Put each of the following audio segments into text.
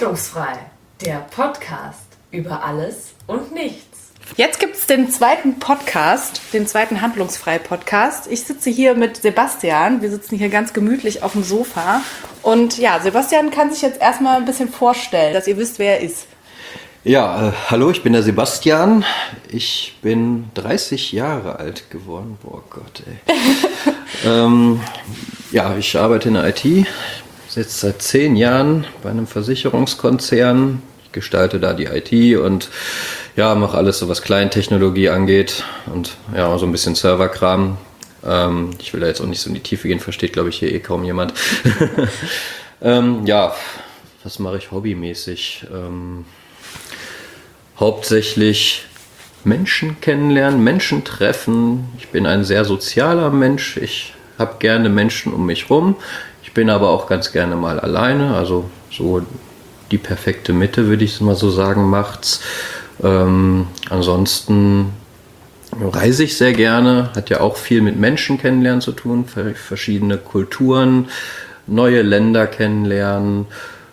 Handlungsfrei, der Podcast über alles und nichts. Jetzt gibt es den zweiten Podcast, den zweiten Handlungsfrei-Podcast. Ich sitze hier mit Sebastian. Wir sitzen hier ganz gemütlich auf dem Sofa. Und ja, Sebastian kann sich jetzt erstmal ein bisschen vorstellen, dass ihr wisst, wer er ist. Ja, hallo, ich bin der Sebastian. Ich bin 30 Jahre alt geworden. Boah Gott, ey. Ja, ich arbeite in der IT. Jetzt seit 10 Jahren bei einem Versicherungskonzern. Ich gestalte da die IT und ja, mache alles, so was Kleintechnologie angeht und ja, so ein bisschen Serverkram. Ich will da jetzt auch nicht so in die Tiefe gehen, versteht, glaube ich, hier kaum jemand. Ja, was mache ich hobbymäßig? Hauptsächlich Menschen kennenlernen, Menschen treffen. Ich bin ein sehr sozialer Mensch. Ich habe gerne Menschen um mich rum. Ich bin aber auch ganz gerne mal alleine. Also so die perfekte Mitte, würde ich mal so sagen, macht's. Ansonsten reise ich sehr gerne. Hat ja auch viel mit Menschen kennenlernen zu tun. Verschiedene Kulturen, neue Länder kennenlernen.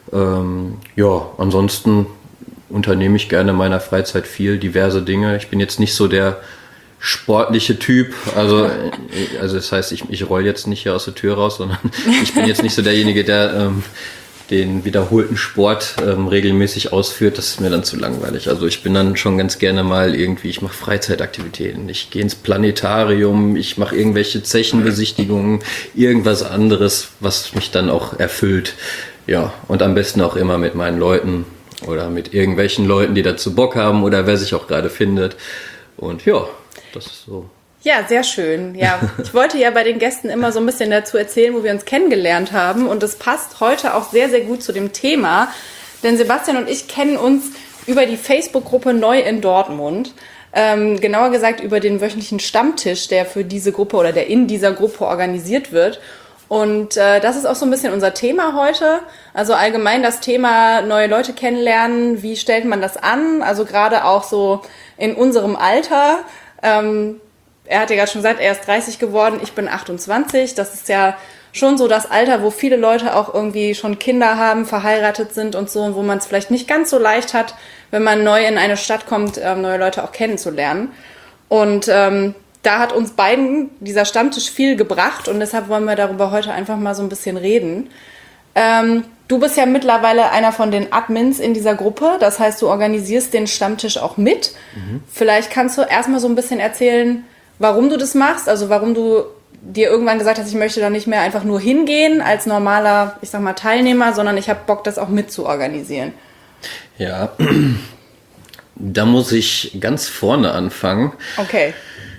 Ja, ansonsten unternehme ich gerne in meiner Freizeit viel, diverse Dinge. Ich bin jetzt nicht so der sportliche Typ, also das heißt, ich roll jetzt nicht hier aus der Tür raus, sondern ich bin jetzt nicht so derjenige, der den wiederholten Sport regelmäßig ausführt. Das ist mir dann zu langweilig. Also ich bin dann schon ganz gerne mal irgendwie, ich mache Freizeitaktivitäten, ich gehe ins Planetarium, ich mache irgendwelche Zechenbesichtigungen, irgendwas anderes, was mich dann auch erfüllt. Ja, und am besten auch immer mit meinen Leuten oder mit irgendwelchen Leuten, die dazu Bock haben oder wer sich auch gerade findet. Und ja, das ist so. Ja, sehr schön. Ja, ich wollte ja bei den Gästen immer so ein bisschen dazu erzählen, wo wir uns kennengelernt haben. Und das passt heute auch sehr, sehr gut zu dem Thema. Denn Sebastian und ich kennen uns über die Facebook-Gruppe Neu in Dortmund. Genauer gesagt über den wöchentlichen Stammtisch, der für diese Gruppe oder der in dieser Gruppe organisiert wird. Und das ist auch so ein bisschen unser Thema heute. Also allgemein das Thema neue Leute kennenlernen. Wie stellt man das an? Also gerade auch so in unserem Alter. Er hat ja gerade schon gesagt, er ist 30 geworden, ich bin 28. Das ist ja schon so das Alter, wo viele Leute auch irgendwie schon Kinder haben, verheiratet sind und so, wo man es vielleicht nicht ganz so leicht hat, wenn man neu in eine Stadt kommt, neue Leute auch kennenzulernen. Und da hat uns beiden dieser Stammtisch viel gebracht und deshalb wollen wir darüber heute einfach mal so ein bisschen reden. Du bist ja mittlerweile einer von den Admins in dieser Gruppe, das heißt, du organisierst den Stammtisch auch mit. Vielleicht kannst du erstmal so ein bisschen erzählen, warum du das machst, also warum du dir irgendwann gesagt hast, ich möchte da nicht mehr einfach nur hingehen als normaler, ich sag mal, Teilnehmer, sondern ich habe Bock, das auch mit zu organisieren. Ja, da muss ich ganz vorne anfangen. Okay.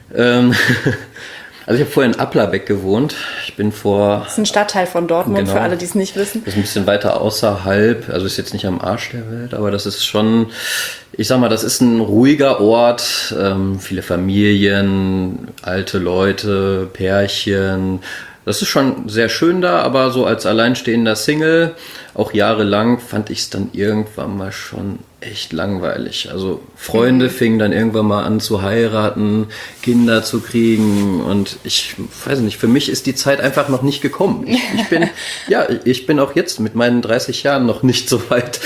Also ich habe vorher in Applerbeck gewohnt. Das ist ein Stadtteil von Dortmund, genau. Für alle, die es nicht wissen. Das ist ein bisschen weiter außerhalb, also ist jetzt nicht am Arsch der Welt, aber das ist schon, ich sag mal, das ist ein ruhiger Ort, viele Familien, alte Leute, Pärchen. Das ist schon sehr schön da, aber so als alleinstehender Single, auch jahrelang, fand ich es dann irgendwann mal schon echt langweilig. Also Freunde fingen dann irgendwann mal an zu heiraten, Kinder zu kriegen und ich weiß nicht, für mich ist die Zeit einfach noch nicht gekommen. Ich bin auch jetzt mit meinen 30 Jahren noch nicht so weit,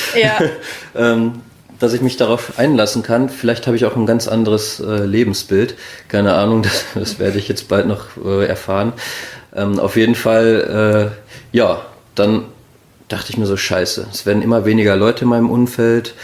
dass ich mich darauf einlassen kann. Vielleicht habe ich auch ein ganz anderes Lebensbild. Keine Ahnung, das werde ich jetzt bald noch erfahren. Auf jeden Fall, dann dachte ich mir so, scheiße, es werden immer weniger Leute in meinem Umfeld.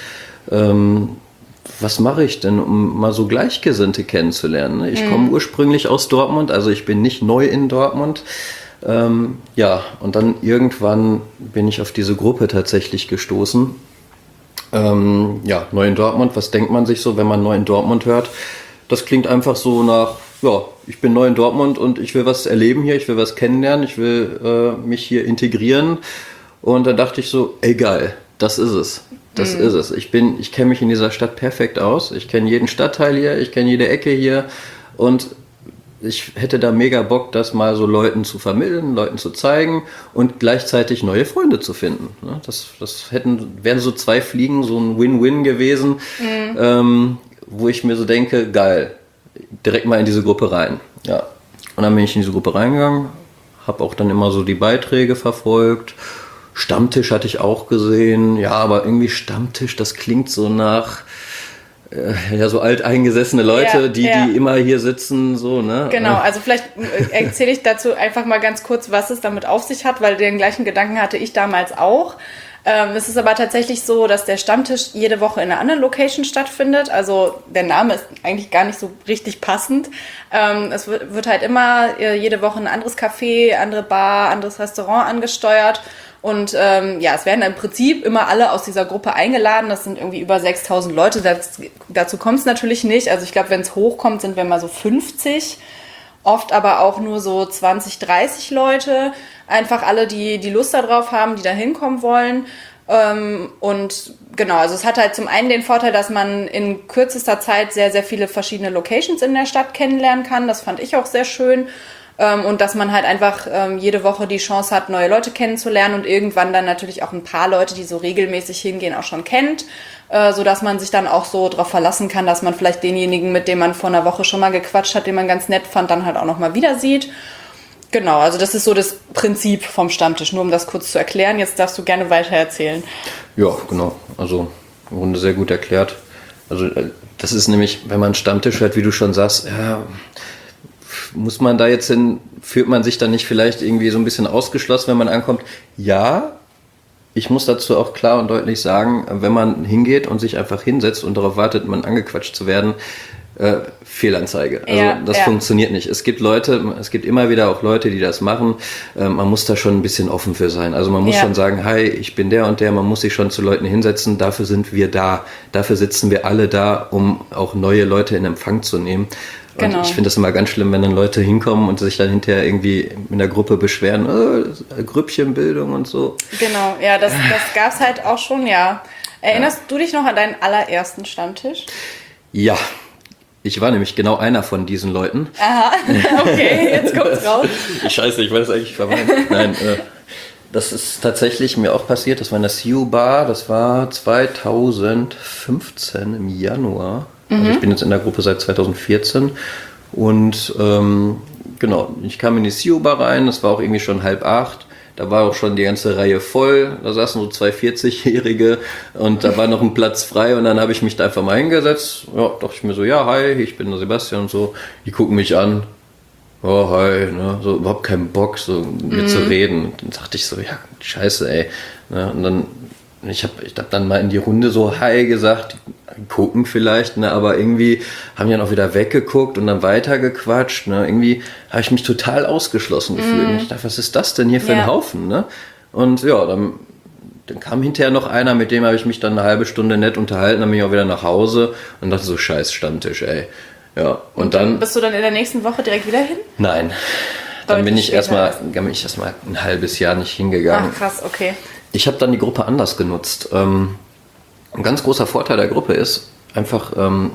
Was mache ich denn, um mal so Gleichgesinnte kennenzulernen? Ich komme ursprünglich aus Dortmund, also ich bin nicht neu in Dortmund. Und dann irgendwann bin ich auf diese Gruppe tatsächlich gestoßen. Neu in Dortmund, was denkt man sich so, wenn man neu in Dortmund hört? Das klingt einfach so nach, ich bin neu in Dortmund und ich will was erleben hier, ich will was kennenlernen, ich will mich hier integrieren. Und da dachte ich so, egal, das ist es. Das ist es. Ich kenne mich in dieser Stadt perfekt aus. Ich kenne jeden Stadtteil hier, ich kenne jede Ecke hier. Und ich hätte da mega Bock, das mal so Leuten zu vermitteln, Leuten zu zeigen und gleichzeitig neue Freunde zu finden. Das wären so 2 Fliegen, so ein Win-Win gewesen, wo ich mir so denke, geil, direkt mal in diese Gruppe rein. Ja. Und dann bin ich in diese Gruppe reingegangen, habe auch dann immer so die Beiträge verfolgt, Stammtisch hatte ich auch gesehen. Ja, aber irgendwie Stammtisch, das klingt so nach so alteingesessene Leute, die immer hier sitzen, so, ne? Genau, also vielleicht erzähle ich dazu einfach mal ganz kurz, was es damit auf sich hat, weil den gleichen Gedanken hatte ich damals auch. Es ist aber tatsächlich so, dass der Stammtisch jede Woche in einer anderen Location stattfindet. Also der Name ist eigentlich gar nicht so richtig passend. Es wird halt immer jede Woche ein anderes Café, andere Bar, anderes Restaurant angesteuert. Und es werden im Prinzip immer alle aus dieser Gruppe eingeladen. Das sind irgendwie über 6.000 Leute. Dazu kommt es natürlich nicht. Also ich glaube, wenn es hochkommt, sind wir mal so 50. Oft aber auch nur so 20, 30 Leute. Einfach alle, die Lust darauf haben, die da hinkommen wollen. Und genau, also es hat halt zum einen den Vorteil, dass man in kürzester Zeit sehr, sehr viele verschiedene Locations in der Stadt kennenlernen kann. Das fand ich auch sehr schön. Und dass man halt einfach jede Woche die Chance hat, neue Leute kennenzulernen und irgendwann dann natürlich auch ein paar Leute, die so regelmäßig hingehen, auch schon kennt, sodass man sich dann auch so darauf verlassen kann, dass man vielleicht denjenigen, mit dem man vor einer Woche schon mal gequatscht hat, den man ganz nett fand, dann halt auch nochmal wieder sieht. Genau, also das ist so das Prinzip vom Stammtisch, nur um das kurz zu erklären. Jetzt darfst du gerne weiter erzählen. Ja, genau, also im Grunde sehr gut erklärt. Also das ist nämlich, wenn man einen Stammtisch hört, wie du schon sagst, ja, muss man da jetzt hin, fühlt man sich dann nicht vielleicht irgendwie so ein bisschen ausgeschlossen, wenn man ankommt? Ja, ich muss dazu auch klar und deutlich sagen, wenn man hingeht und sich einfach hinsetzt und darauf wartet, man angequatscht zu werden, Fehlanzeige. Also das funktioniert nicht. Es gibt immer wieder auch Leute, die das machen. Man muss da schon ein bisschen offen für sein. Also man muss schon sagen, hi, ich bin der und der. Man muss sich schon zu Leuten hinsetzen. Dafür sind wir da. Dafür sitzen wir alle da, um auch neue Leute in Empfang zu nehmen. Und ich finde das immer ganz schlimm, wenn dann Leute hinkommen und sich dann hinterher irgendwie in der Gruppe beschweren, Grüppchenbildung und so. Genau, ja, das gab es halt auch schon, ja. Erinnerst du dich noch an deinen allerersten Stammtisch? Ja, ich war nämlich genau einer von diesen Leuten. Aha, okay, jetzt kommt's raus. Scheiße, ich weiß eigentlich vermeiden. Nein, das ist tatsächlich mir auch passiert. Das war in der CU Bar, das war 2015 im Januar. Also ich bin jetzt in der Gruppe seit 2014 und genau, ich kam in die CU Bar rein, das war auch irgendwie schon 7:30. Da war auch schon die ganze Reihe voll, da saßen so 2 40-Jährige und da war noch ein Platz frei und dann habe ich mich da einfach mal hingesetzt. Ja, dachte ich mir so, ja, hi, ich bin der Sebastian und so. Die gucken mich an, oh, hi, ne, so überhaupt keinen Bock, so mit mir zu reden. Und dann dachte ich so, ja, scheiße, ey. Ne, und dann, ich hab dann mal in die Runde so hi gesagt, gucken vielleicht, ne, aber irgendwie haben die dann auch wieder weggeguckt und dann weitergequatscht, ne, irgendwie habe ich mich total ausgeschlossen gefühlt. Und ich dachte, was ist das denn hier für ein Haufen, ne? Und ja, dann kam hinterher noch einer, mit dem habe ich mich dann eine halbe Stunde nett unterhalten, dann bin ich auch wieder nach Hause und dachte so, scheiß Stammtisch, ey. Ja, und dann... Bist du dann in der nächsten Woche direkt wieder hin? Nein. Dann bin ich erstmal ein halbes Jahr nicht hingegangen. Ach, krass, okay. Ich habe dann die Gruppe anders genutzt. Ein ganz großer Vorteil der Gruppe ist einfach,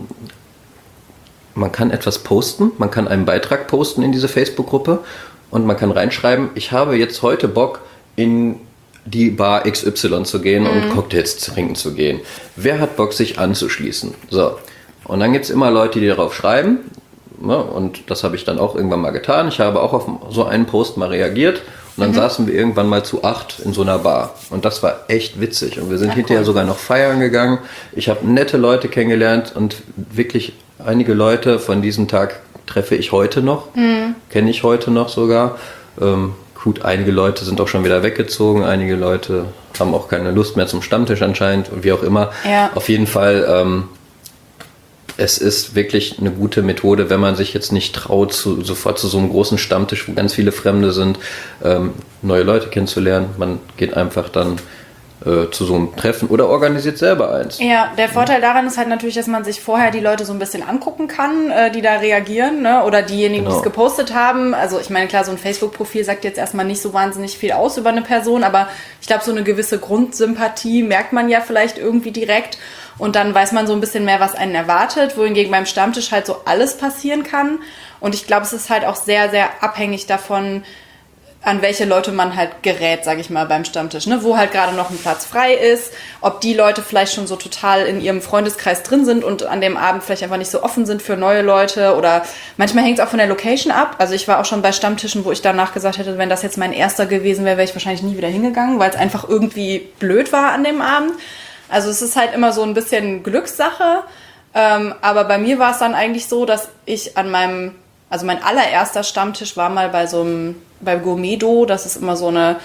man kann etwas posten, man kann einen Beitrag posten in diese Facebook-Gruppe und man kann reinschreiben, ich habe jetzt heute Bock, in die Bar XY zu gehen und Cocktails trinken zu gehen. Wer hat Bock, sich anzuschließen? So. Und dann gibt es immer Leute, die darauf schreiben. Ne? Und das habe ich dann auch irgendwann mal getan. Ich habe auch auf so einen Post mal reagiert. Und dann saßen wir irgendwann mal zu 8 in so einer Bar. Und das war echt witzig. Und wir sind hinterher sogar noch feiern gegangen. Ich habe nette Leute kennengelernt und wirklich einige Leute von diesem Tag treffe ich heute noch. Kenne ich heute noch sogar. Gut, einige Leute sind auch schon wieder weggezogen. Einige Leute haben auch keine Lust mehr zum Stammtisch anscheinend. Und wie auch immer. Ja. Auf jeden Fall... es ist wirklich eine gute Methode, wenn man sich jetzt nicht traut, sofort zu so einem großen Stammtisch, wo ganz viele Fremde sind, neue Leute kennenzulernen. Man geht einfach dann zu so einem Treffen oder organisiert selber eins. Ja, der Vorteil daran ist halt natürlich, dass man sich vorher die Leute so ein bisschen angucken kann, die da reagieren, ne? Oder diejenigen, die es gepostet haben. Also ich meine, klar, so ein Facebook-Profil sagt jetzt erstmal nicht so wahnsinnig viel aus über eine Person, aber ich glaube, so eine gewisse Grundsympathie merkt man ja vielleicht irgendwie direkt. Und dann weiß man so ein bisschen mehr, was einen erwartet, wohingegen beim Stammtisch halt so alles passieren kann. Und ich glaube, es ist halt auch sehr, sehr abhängig davon, an welche Leute man halt gerät, sage ich mal, beim Stammtisch, ne? Wo halt gerade noch ein Platz frei ist, ob die Leute vielleicht schon so total in ihrem Freundeskreis drin sind und an dem Abend vielleicht einfach nicht so offen sind für neue Leute, oder manchmal hängt es auch von der Location ab. Also ich war auch schon bei Stammtischen, wo ich danach gesagt hätte, wenn das jetzt mein erster gewesen wäre, wäre ich wahrscheinlich nie wieder hingegangen, weil es einfach irgendwie blöd war an dem Abend. Also es ist halt immer so ein bisschen Glückssache, aber bei mir war es dann eigentlich so, dass ich mein allererster Stammtisch war mal bei Gourmedo. Das ist immer so ein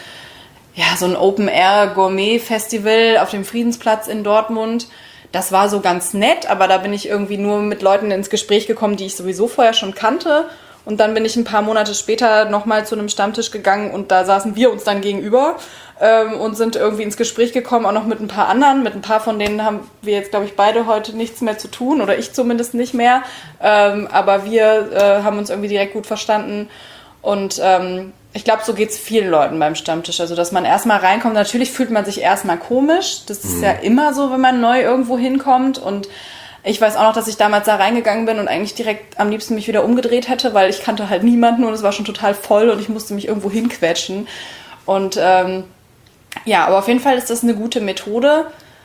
Open-Air-Gourmet-Festival auf dem Friedensplatz in Dortmund. Das war so ganz nett, aber da bin ich irgendwie nur mit Leuten ins Gespräch gekommen, die ich sowieso vorher schon kannte. Und dann bin ich ein paar Monate später nochmal zu einem Stammtisch gegangen und da saßen wir uns dann gegenüber und sind irgendwie ins Gespräch gekommen, auch noch mit ein paar anderen. Mit ein paar von denen haben wir jetzt, glaube ich, beide heute nichts mehr zu tun, oder ich zumindest nicht mehr. Aber wir haben uns irgendwie direkt gut verstanden. Und ich glaube, so geht's vielen Leuten beim Stammtisch. Also, dass man erstmal reinkommt, natürlich fühlt man sich erstmal komisch. Das ist ja immer so, wenn man neu irgendwo hinkommt. Und ich weiß auch noch, dass ich damals da reingegangen bin und eigentlich direkt am liebsten mich wieder umgedreht hätte, weil ich kannte halt niemanden und es war schon total voll und ich musste mich irgendwo hinquetschen. Und aber auf jeden Fall ist das eine gute Methode.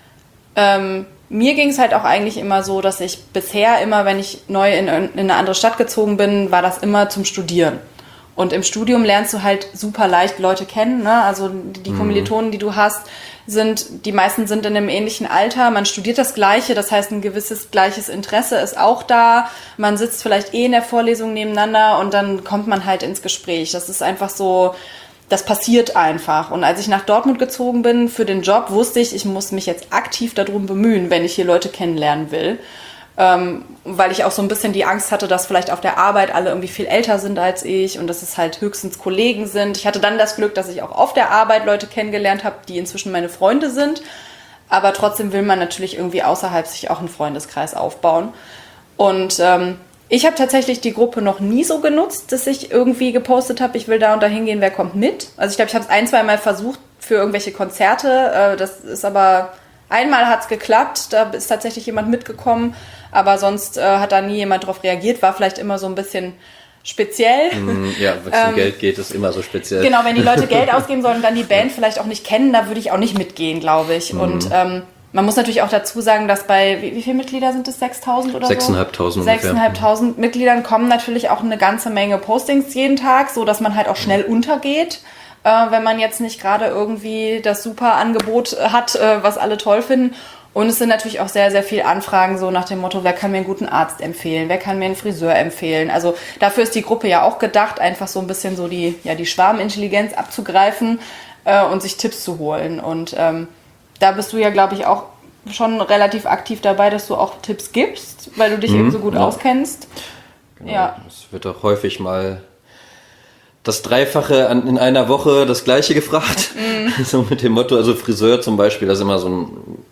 Mir ging es halt auch eigentlich immer so, dass ich bisher immer, wenn ich neu in eine andere Stadt gezogen bin, war das immer zum Studieren. Und im Studium lernst du halt super leicht Leute kennen, ne? Also die Kommilitonen, die du hast, die meisten sind in einem ähnlichen Alter. Man studiert das Gleiche, das heißt, ein gewisses gleiches Interesse ist auch da. Man sitzt vielleicht in der Vorlesung nebeneinander und dann kommt man halt ins Gespräch. Das ist einfach so, das passiert einfach. Und als ich nach Dortmund gezogen bin für den Job, wusste ich, ich muss mich jetzt aktiv darum bemühen, wenn ich hier Leute kennenlernen will. Weil ich auch so ein bisschen die Angst hatte, dass vielleicht auf der Arbeit alle irgendwie viel älter sind als ich und dass es halt höchstens Kollegen sind. Ich hatte dann das Glück, dass ich auch auf der Arbeit Leute kennengelernt habe, die inzwischen meine Freunde sind. Aber trotzdem will man natürlich irgendwie außerhalb sich auch einen Freundeskreis aufbauen. Und ich habe tatsächlich die Gruppe noch nie so genutzt, dass ich irgendwie gepostet habe, ich will da und da hingehen, wer kommt mit? Also ich glaube, ich habe es 1-2 Mal versucht für irgendwelche Konzerte. Das ist aber... Einmal hat es geklappt, da ist tatsächlich jemand mitgekommen, aber sonst hat da nie jemand drauf reagiert, war vielleicht immer so ein bisschen speziell. Ja, wenn es um Geld geht, ist immer so speziell. Genau, wenn die Leute Geld ausgeben sollen und dann die Band vielleicht auch nicht kennen, da würde ich auch nicht mitgehen, glaube ich. Und man muss natürlich auch dazu sagen, dass bei, wie viele Mitglieder sind es, 6.000 oder so? 6.500 ungefähr. 6.500 Mitgliedern kommen natürlich auch eine ganze Menge Postings jeden Tag, so dass man halt auch schnell untergeht. Wenn man jetzt nicht gerade irgendwie das super Angebot hat, was alle toll finden. Und es sind natürlich auch sehr, sehr viele Anfragen so nach dem Motto, wer kann mir einen guten Arzt empfehlen, wer kann mir einen Friseur empfehlen. Also dafür ist die Gruppe ja auch gedacht, einfach so ein bisschen so die Schwarmintelligenz abzugreifen und sich Tipps zu holen. Und da bist du ja, glaube ich, auch schon relativ aktiv dabei, dass du auch Tipps gibst, weil du dich eben so gut auskennst. Genau. Ja. Es wird auch häufig mal das Dreifache in einer Woche das Gleiche gefragt. So mit dem Motto, also Friseur zum Beispiel, das ist immer so ein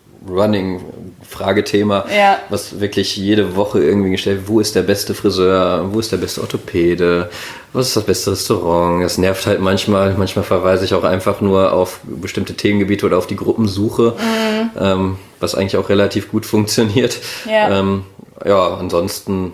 Running-Fragethema, was wirklich jede Woche irgendwie gestellt wird. Wo ist der beste Friseur? Wo ist der beste Orthopäde? Was ist das beste Restaurant? Das nervt halt manchmal. Manchmal verweise ich auch einfach nur auf bestimmte Themengebiete oder auf die Gruppensuche, was eigentlich auch relativ gut funktioniert. Ansonsten,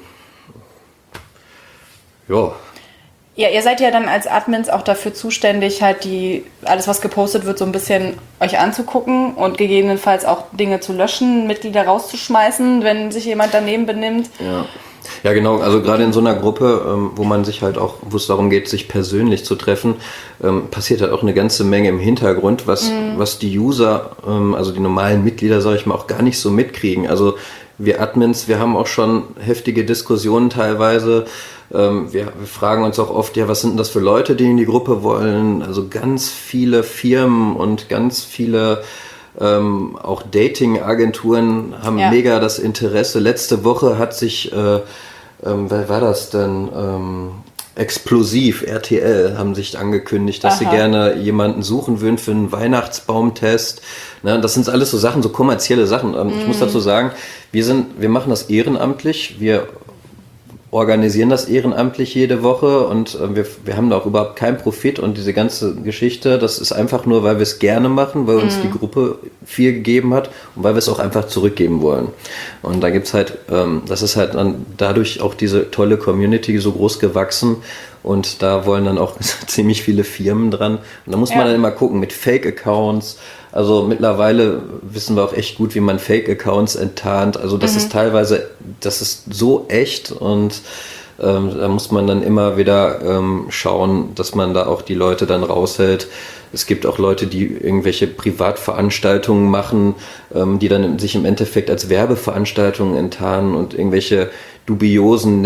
Ja, ihr seid ja dann als Admins auch dafür zuständig, halt alles, was gepostet wird, so ein bisschen euch anzugucken und gegebenenfalls auch Dinge zu löschen, Mitglieder rauszuschmeißen, wenn sich jemand daneben benimmt. Ja, genau. Also gerade in so einer Gruppe, wo man sich halt auch, wo es darum geht, sich persönlich zu treffen, passiert halt auch eine ganze Menge im Hintergrund, was die User, also die normalen Mitglieder, sage ich mal, auch gar nicht so mitkriegen. Also wir Admins, wir haben auch schon heftige Diskussionen teilweise. Wir fragen uns auch oft, was sind denn das für Leute, die in die Gruppe wollen? Also ganz viele Firmen und ganz viele auch Dating-Agenturen haben mega das Interesse. Letzte Woche hat sich, wer war das denn? Explosiv, RTL, haben sich angekündigt, dass sie gerne jemanden suchen würden für einen Weihnachtsbaumtest. Ne, das sind alles so Sachen, so kommerzielle Sachen. Ich muss dazu sagen, wir machen das ehrenamtlich. Wir organisieren das ehrenamtlich jede Woche und wir haben da auch überhaupt keinen Profit und diese ganze Geschichte, das ist einfach nur, weil wir es gerne machen, weil uns die Gruppe viel gegeben hat und weil wir es auch einfach zurückgeben wollen. Und da gibt's halt, das ist halt dann dadurch auch diese tolle Community so groß gewachsen Und da wollen dann auch ziemlich viele Firmen dran. Und da muss man dann immer gucken mit Fake-Accounts. Also mittlerweile wissen wir auch echt gut, wie man Fake-Accounts enttarnt. Also das ist teilweise, das ist so echt und da muss man dann immer wieder schauen, dass man da auch die Leute dann raushält. Es gibt auch Leute, die irgendwelche Privatveranstaltungen machen, die dann sich im Endeffekt als Werbeveranstaltungen enttarnen und irgendwelche dubiosen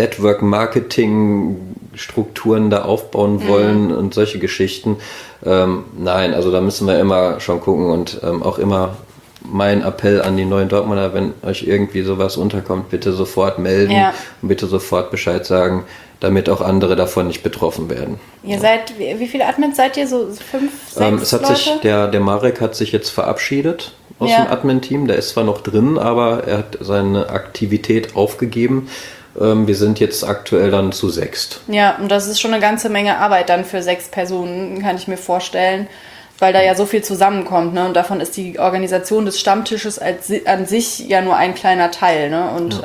Network-Marketing-Strukturen da aufbauen wollen und solche Geschichten. Nein, also da müssen wir immer schon gucken und auch immer mein Appell an die neuen Dortmunder, wenn euch irgendwie sowas unterkommt, bitte sofort melden und bitte sofort Bescheid sagen, damit auch andere davon nicht betroffen werden. Ihr seid, wie viele Admins seid ihr? So 5, 6 es hat Leute? sich, der Marek hat sich jetzt verabschiedet aus dem Admin-Team. Der ist zwar noch drin, aber er hat seine Aktivität aufgegeben. Wir sind jetzt aktuell dann zu 6. Ja, und das ist schon eine ganze Menge Arbeit dann für 6 Personen, kann ich mir vorstellen, weil da ja so viel zusammenkommt, ne? Und davon ist die Organisation des Stammtisches an sich ja nur ein kleiner Teil, ne? Und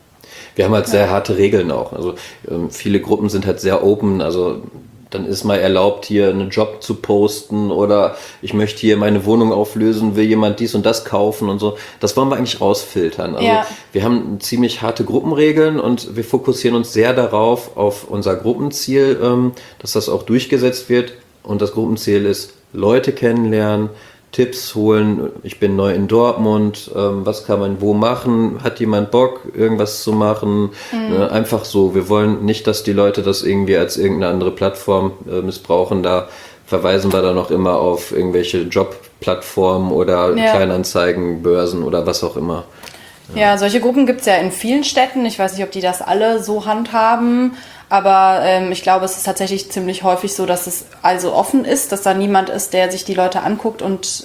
wir haben halt sehr harte Regeln auch. Also viele Gruppen sind halt sehr open, also dann ist mal erlaubt, hier einen Job zu posten oder ich möchte hier meine Wohnung auflösen, will jemand dies und das kaufen und so. Das wollen wir eigentlich rausfiltern. Also wir haben ziemlich harte Gruppenregeln und wir fokussieren uns sehr darauf, auf unser Gruppenziel, dass das auch durchgesetzt wird. Und das Gruppenziel ist, Leute kennenlernen, Tipps holen, ich bin neu in Dortmund, was kann man wo machen, hat jemand Bock, irgendwas zu machen, einfach so. Wir wollen nicht, dass die Leute das irgendwie als irgendeine andere Plattform missbrauchen, da verweisen wir dann auch immer auf irgendwelche Jobplattformen oder Kleinanzeigen, Börsen oder was auch immer. Ja, solche Gruppen gibt es ja in vielen Städten, ich weiß nicht, ob die das alle so handhaben, aber ich glaube, es ist tatsächlich ziemlich häufig so, dass es also offen ist, dass da niemand ist, der sich die Leute anguckt und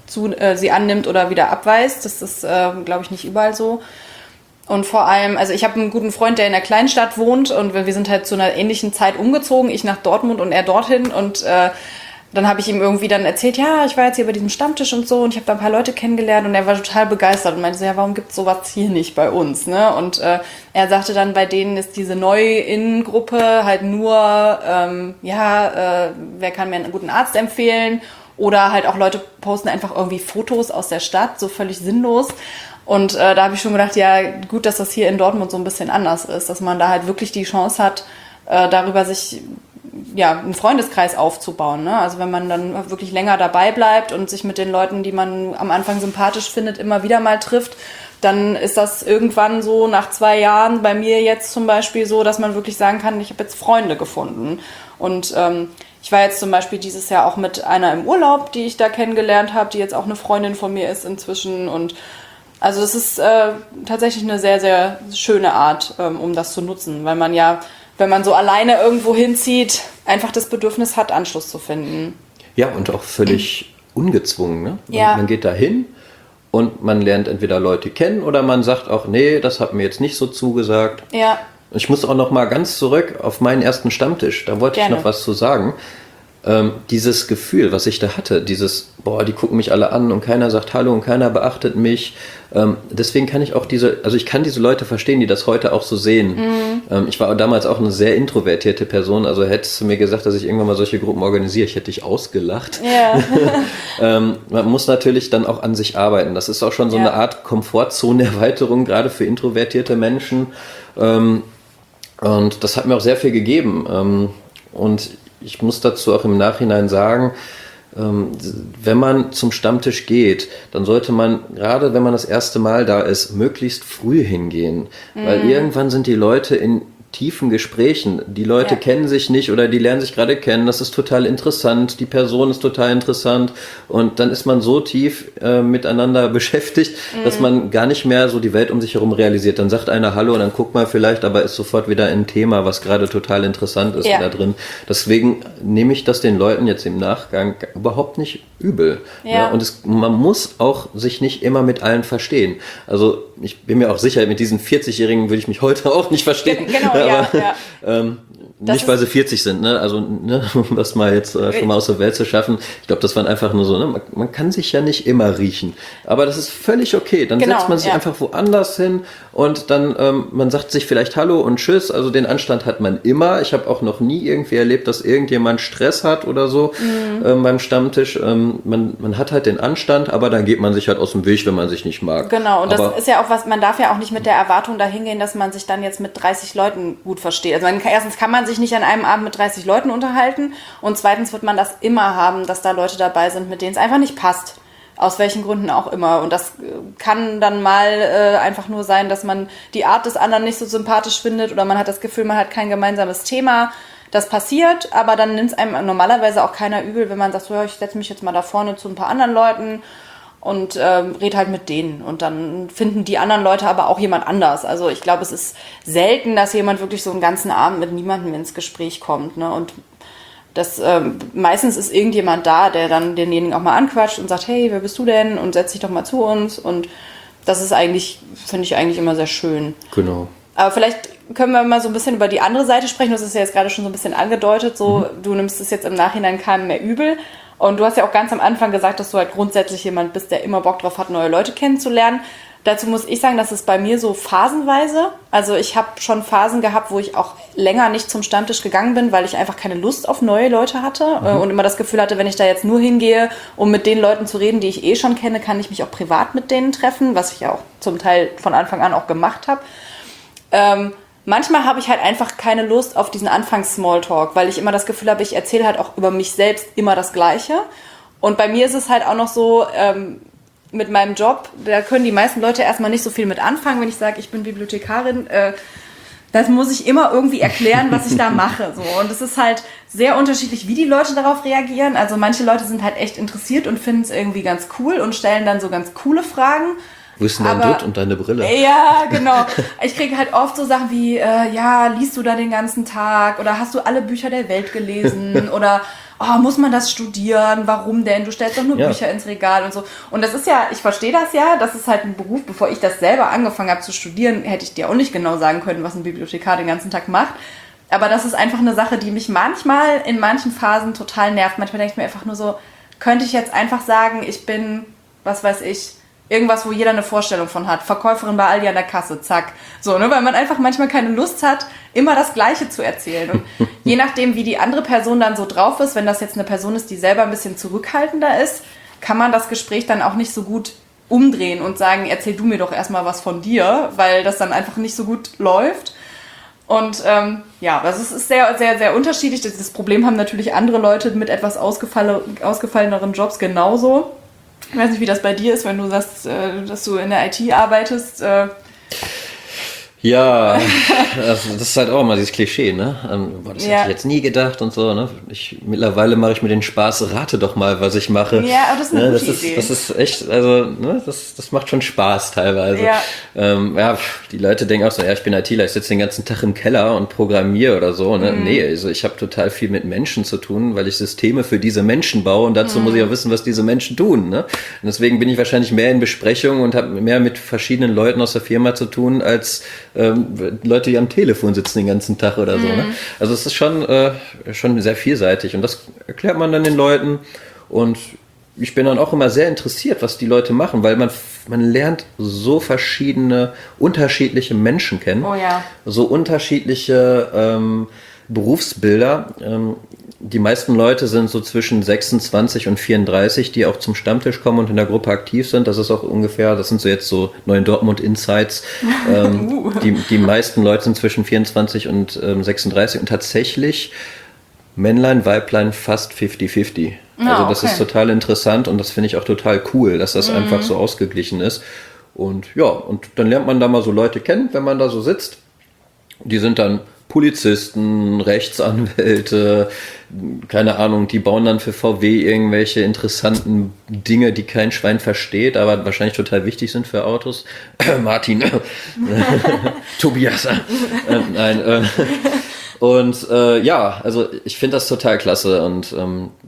sie annimmt oder wieder abweist. Das ist, glaube ich, nicht überall so. Und vor allem, also ich habe einen guten Freund, der in einer Kleinstadt wohnt und wir sind halt zu einer ähnlichen Zeit umgezogen, ich nach Dortmund und er dorthin und dann habe ich ihm irgendwie dann erzählt, ja, ich war jetzt hier bei diesem Stammtisch und so und ich habe da ein paar Leute kennengelernt und er war total begeistert und meinte so, ja, warum gibt's sowas hier nicht bei uns, ne? Und er sagte dann, bei denen ist diese Neu-In-Gruppe halt nur, wer kann mir einen guten Arzt empfehlen oder halt auch Leute posten einfach irgendwie Fotos aus der Stadt, so völlig sinnlos. Und da habe ich schon gedacht, ja, gut, dass das hier in Dortmund so ein bisschen anders ist, dass man da halt wirklich die Chance hat, darüber sich einen Freundeskreis aufzubauen. Ne? Also wenn man dann wirklich länger dabei bleibt und sich mit den Leuten, die man am Anfang sympathisch findet, immer wieder mal trifft, dann ist das irgendwann so nach 2 Jahren bei mir jetzt zum Beispiel so, dass man wirklich sagen kann, ich habe jetzt Freunde gefunden. Und ich war jetzt zum Beispiel dieses Jahr auch mit einer im Urlaub, die ich da kennengelernt habe, die jetzt auch eine Freundin von mir ist inzwischen. Und also es ist tatsächlich eine sehr, sehr schöne Art, um das zu nutzen, weil man ja, wenn man so alleine irgendwo hinzieht, einfach das Bedürfnis hat, Anschluss zu finden. Ja, und auch völlig ungezwungen. Ne? Ja. Man geht da hin und man lernt entweder Leute kennen oder man sagt auch, nee, das hat mir jetzt nicht so zugesagt. Ja. Ich muss auch noch mal ganz zurück auf meinen ersten Stammtisch. Da wollte ich noch was zu sagen. Dieses Gefühl, was ich da hatte, dieses, die gucken mich alle an und keiner sagt Hallo und keiner beachtet mich. Deswegen kann ich auch ich kann diese Leute verstehen, die das heute auch so sehen. Ich war damals auch eine sehr introvertierte Person, also hättest du mir gesagt, dass ich irgendwann mal solche Gruppen organisiere, ich hätte dich ausgelacht. Ja. Man muss natürlich dann auch an sich arbeiten. Das ist auch schon so eine Art Komfortzonenerweiterung, gerade für introvertierte Menschen. Und das hat mir auch sehr viel gegeben. Und ich muss dazu auch im Nachhinein sagen, wenn man zum Stammtisch geht, dann sollte man, gerade wenn man das erste Mal da ist, möglichst früh hingehen. Weil irgendwann sind die Leute in tiefen Gesprächen. Die Leute kennen sich nicht oder die lernen sich gerade kennen. Das ist total interessant. Die Person ist total interessant. Und dann ist man so tief miteinander beschäftigt, dass man gar nicht mehr so die Welt um sich herum realisiert. Dann sagt einer Hallo und dann guckt man vielleicht, aber ist sofort wieder ein Thema, was gerade total interessant ist da drin. Deswegen nehme ich das den Leuten jetzt im Nachgang überhaupt nicht übel. Ja. Und man muss auch sich nicht immer mit allen verstehen. Also ich bin mir auch sicher, mit diesen 40-Jährigen würde ich mich heute auch nicht verstehen. Genau, aber, nicht, weil sie 40 sind, ne? Also, ne, um das mal jetzt schon mal aus der Welt zu schaffen. Ich glaube, das waren einfach nur so, ne? Man kann sich ja nicht immer riechen. Aber das ist völlig okay. Dann setzt man sich einfach woanders hin und dann, man sagt sich vielleicht Hallo und Tschüss. Also den Anstand hat man immer. Ich habe auch noch nie irgendwie erlebt, dass irgendjemand Stress hat oder so beim Stammtisch. Man hat halt den Anstand, aber dann geht man sich halt aus dem Weg, wenn man sich nicht mag. Genau, und das ist ja auch was, man darf ja auch nicht mit der Erwartung dahin gehen, dass man sich dann jetzt mit 30 Leuten gut versteht. Also erstens kann man sich nicht an einem Abend mit 30 Leuten unterhalten und zweitens wird man das immer haben, dass da Leute dabei sind, mit denen es einfach nicht passt. Aus welchen Gründen auch immer. Und das kann dann mal einfach nur sein, dass man die Art des anderen nicht so sympathisch findet oder man hat das Gefühl, man hat kein gemeinsames Thema. Das passiert, aber dann nimmt es einem normalerweise auch keiner übel, wenn man sagt, so, ja, ich setze mich jetzt mal da vorne zu ein paar anderen Leuten und red halt mit denen. Und dann finden die anderen Leute aber auch jemand anders. Also ich glaube, es ist selten, dass jemand wirklich so einen ganzen Abend mit niemandem ins Gespräch kommt. Ne? Und das meistens ist irgendjemand da, der dann denjenigen auch mal anquatscht und sagt, hey, wer bist du denn? Und setz dich doch mal zu uns. Und das ist eigentlich, finde ich eigentlich immer sehr schön. Genau. Aber vielleicht können wir mal so ein bisschen über die andere Seite sprechen. Das ist ja jetzt gerade schon so ein bisschen angedeutet. So, du nimmst es jetzt im Nachhinein keinem mehr übel. Und du hast ja auch ganz am Anfang gesagt, dass du halt grundsätzlich jemand bist, der immer Bock drauf hat, neue Leute kennenzulernen. Dazu muss ich sagen, das ist bei mir so phasenweise. Also ich habe schon Phasen gehabt, wo ich auch länger nicht zum Stammtisch gegangen bin, weil ich einfach keine Lust auf neue Leute hatte und immer das Gefühl hatte, wenn ich da jetzt nur hingehe, um mit den Leuten zu reden, die ich eh schon kenne, kann ich mich auch privat mit denen treffen, was ich ja auch zum Teil von Anfang an auch gemacht habe. Manchmal habe ich halt einfach keine Lust auf diesen Anfangs-Smalltalk, weil ich immer das Gefühl habe, ich erzähle halt auch über mich selbst immer das Gleiche. Und bei mir ist es halt auch noch so, mit meinem Job, da können die meisten Leute erstmal nicht so viel mit anfangen, wenn ich sage, ich bin Bibliothekarin. Das muss ich immer irgendwie erklären, was ich da mache. So. Und es ist halt sehr unterschiedlich, wie die Leute darauf reagieren. Also manche Leute sind halt echt interessiert und finden es irgendwie ganz cool und stellen dann so ganz coole Fragen. Wo ist denn dein Dutt und deine Brille? Ja, genau. Ich kriege halt oft so Sachen wie, liest du da den ganzen Tag? Oder hast du alle Bücher der Welt gelesen? Oder muss man das studieren? Warum denn? Du stellst doch nur Bücher ins Regal und so. Und das ist ja, ich verstehe das ja, das ist halt ein Beruf. Bevor ich das selber angefangen habe zu studieren, hätte ich dir auch nicht genau sagen können, was ein Bibliothekar den ganzen Tag macht. Aber das ist einfach eine Sache, die mich manchmal in manchen Phasen total nervt. Manchmal denke ich mir einfach nur so, könnte ich jetzt einfach sagen, ich bin, was weiß ich, irgendwas, wo jeder eine Vorstellung von hat. Verkäuferin bei Aldi an der Kasse, zack. So, ne, weil man einfach manchmal keine Lust hat, immer das Gleiche zu erzählen. Und je nachdem, wie die andere Person dann so drauf ist, wenn das jetzt eine Person ist, die selber ein bisschen zurückhaltender ist, kann man das Gespräch dann auch nicht so gut umdrehen und sagen, erzähl du mir doch erstmal was von dir, weil das dann einfach nicht so gut läuft. Und also es ist sehr, sehr, sehr unterschiedlich. Das Problem haben natürlich andere Leute mit etwas ausgefalleneren Jobs genauso. Ich weiß nicht, wie das bei dir ist, wenn du sagst, dass du in der IT arbeitest. Ja, das ist halt auch immer dieses Klischee, ne? Das hätte ich jetzt nie gedacht und so, ne? Mittlerweile mache ich mir den Spaß, rate doch mal, was ich mache. Ja, aber das ist eine gute Idee. Das ist echt, also, ne? Das macht schon Spaß teilweise. Ja. Die Leute denken auch so, ja, ich bin ITler, ich sitze den ganzen Tag im Keller und programmiere oder so, ne? Nee, also ich habe total viel mit Menschen zu tun, weil ich Systeme für diese Menschen baue und dazu muss ich auch wissen, was diese Menschen tun, ne? Und deswegen bin ich wahrscheinlich mehr in Besprechungen und habe mehr mit verschiedenen Leuten aus der Firma zu tun, als Leute, die am Telefon sitzen den ganzen Tag oder so. Ne? Also es ist schon sehr vielseitig und das erklärt man dann den Leuten und ich bin dann auch immer sehr interessiert, was die Leute machen, weil man lernt so unterschiedliche Menschen kennen, so unterschiedliche Berufsbilder. Die meisten Leute sind so zwischen 26 und 34, die auch zum Stammtisch kommen und in der Gruppe aktiv sind. Das ist auch ungefähr, das sind so jetzt so neuen Dortmund Insights. Die meisten Leute sind zwischen 24 und 36 und tatsächlich Männlein, Weiblein fast 50-50. Also das ist total interessant und das finde ich auch total cool, dass das einfach so ausgeglichen ist. Und ja, und dann lernt man da mal so Leute kennen, wenn man da so sitzt. Die sind dann Polizisten, Rechtsanwälte, keine Ahnung, die bauen dann für VW irgendwelche interessanten Dinge, die kein Schwein versteht, aber wahrscheinlich total wichtig sind für Autos. Martin, Tobias, nein. Und also ich finde das total klasse und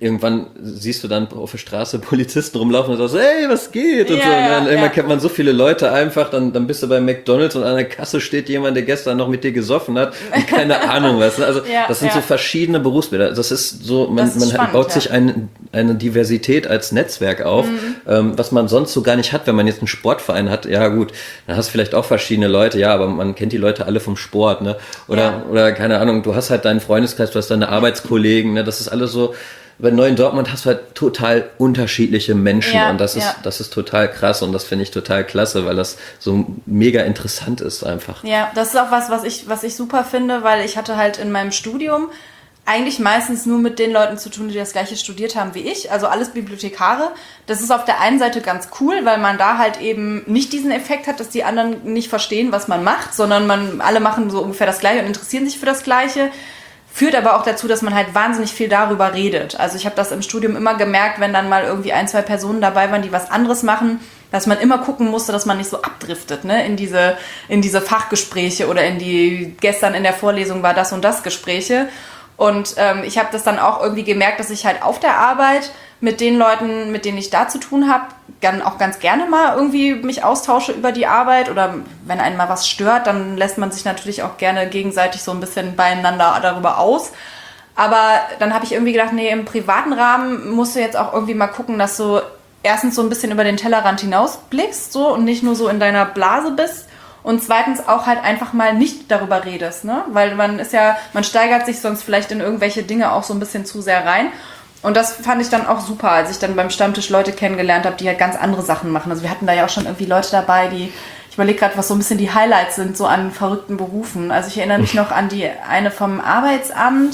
irgendwann siehst du dann auf der Straße Polizisten rumlaufen und sagst, hey, was geht? Und so. Und dann irgendwann kennt man so viele Leute einfach, dann bist du bei McDonald's und an der Kasse steht jemand, der gestern noch mit dir gesoffen hat und keine Ahnung was. Ne? Also das sind so verschiedene Berufsbilder. Das ist so, man spannend, baut sich eine Diversität als Netzwerk auf, was man sonst so gar nicht hat, wenn man jetzt einen Sportverein hat. Ja gut, dann hast du vielleicht auch verschiedene Leute, ja, aber man kennt die Leute alle vom Sport, ne? Oder keine Ahnung, du hast halt deinen Freundeskreis, du hast deine Arbeitskollegen, ne? Das ist alles so. Bei Neuen Dortmund hast du halt total unterschiedliche Menschen und das ist total krass und das finde ich total klasse, weil das so mega interessant ist einfach. Ja, das ist auch was ich super finde, weil ich hatte halt in meinem Studium eigentlich meistens nur mit den Leuten zu tun, die das Gleiche studiert haben wie ich, also alles Bibliothekare. Das ist auf der einen Seite ganz cool, weil man da halt eben nicht diesen Effekt hat, dass die anderen nicht verstehen, was man macht, sondern alle machen so ungefähr das Gleiche und interessieren sich für das Gleiche. Führt aber auch dazu, dass man halt wahnsinnig viel darüber redet. Also ich habe das im Studium immer gemerkt, wenn dann mal irgendwie 1, 2 Personen dabei waren, die was anderes machen, dass man immer gucken musste, dass man nicht so abdriftet, ne? In diese Fachgespräche oder gestern in der Vorlesung war das und das Gespräche. Und ich habe das dann auch irgendwie gemerkt, dass ich halt auf der Arbeit mit den Leuten, mit denen ich da zu tun habe, auch ganz gerne mal irgendwie mich austausche über die Arbeit oder wenn einen mal was stört, dann lässt man sich natürlich auch gerne gegenseitig so ein bisschen beieinander darüber aus. Aber dann habe ich irgendwie gedacht, nee, im privaten Rahmen musst du jetzt auch irgendwie mal gucken, dass du erstens so ein bisschen über den Tellerrand hinausblickst so und nicht nur so in deiner Blase bist. Und zweitens auch halt einfach mal nicht darüber redest, ne? Weil man steigert sich sonst vielleicht in irgendwelche Dinge auch so ein bisschen zu sehr rein. Und das fand ich dann auch super, als ich dann beim Stammtisch Leute kennengelernt habe, die halt ganz andere Sachen machen. Also wir hatten da ja auch schon irgendwie Leute dabei, ich überlege gerade, was so ein bisschen die Highlights sind, so an verrückten Berufen. Also ich erinnere mich noch an die eine vom Arbeitsamt.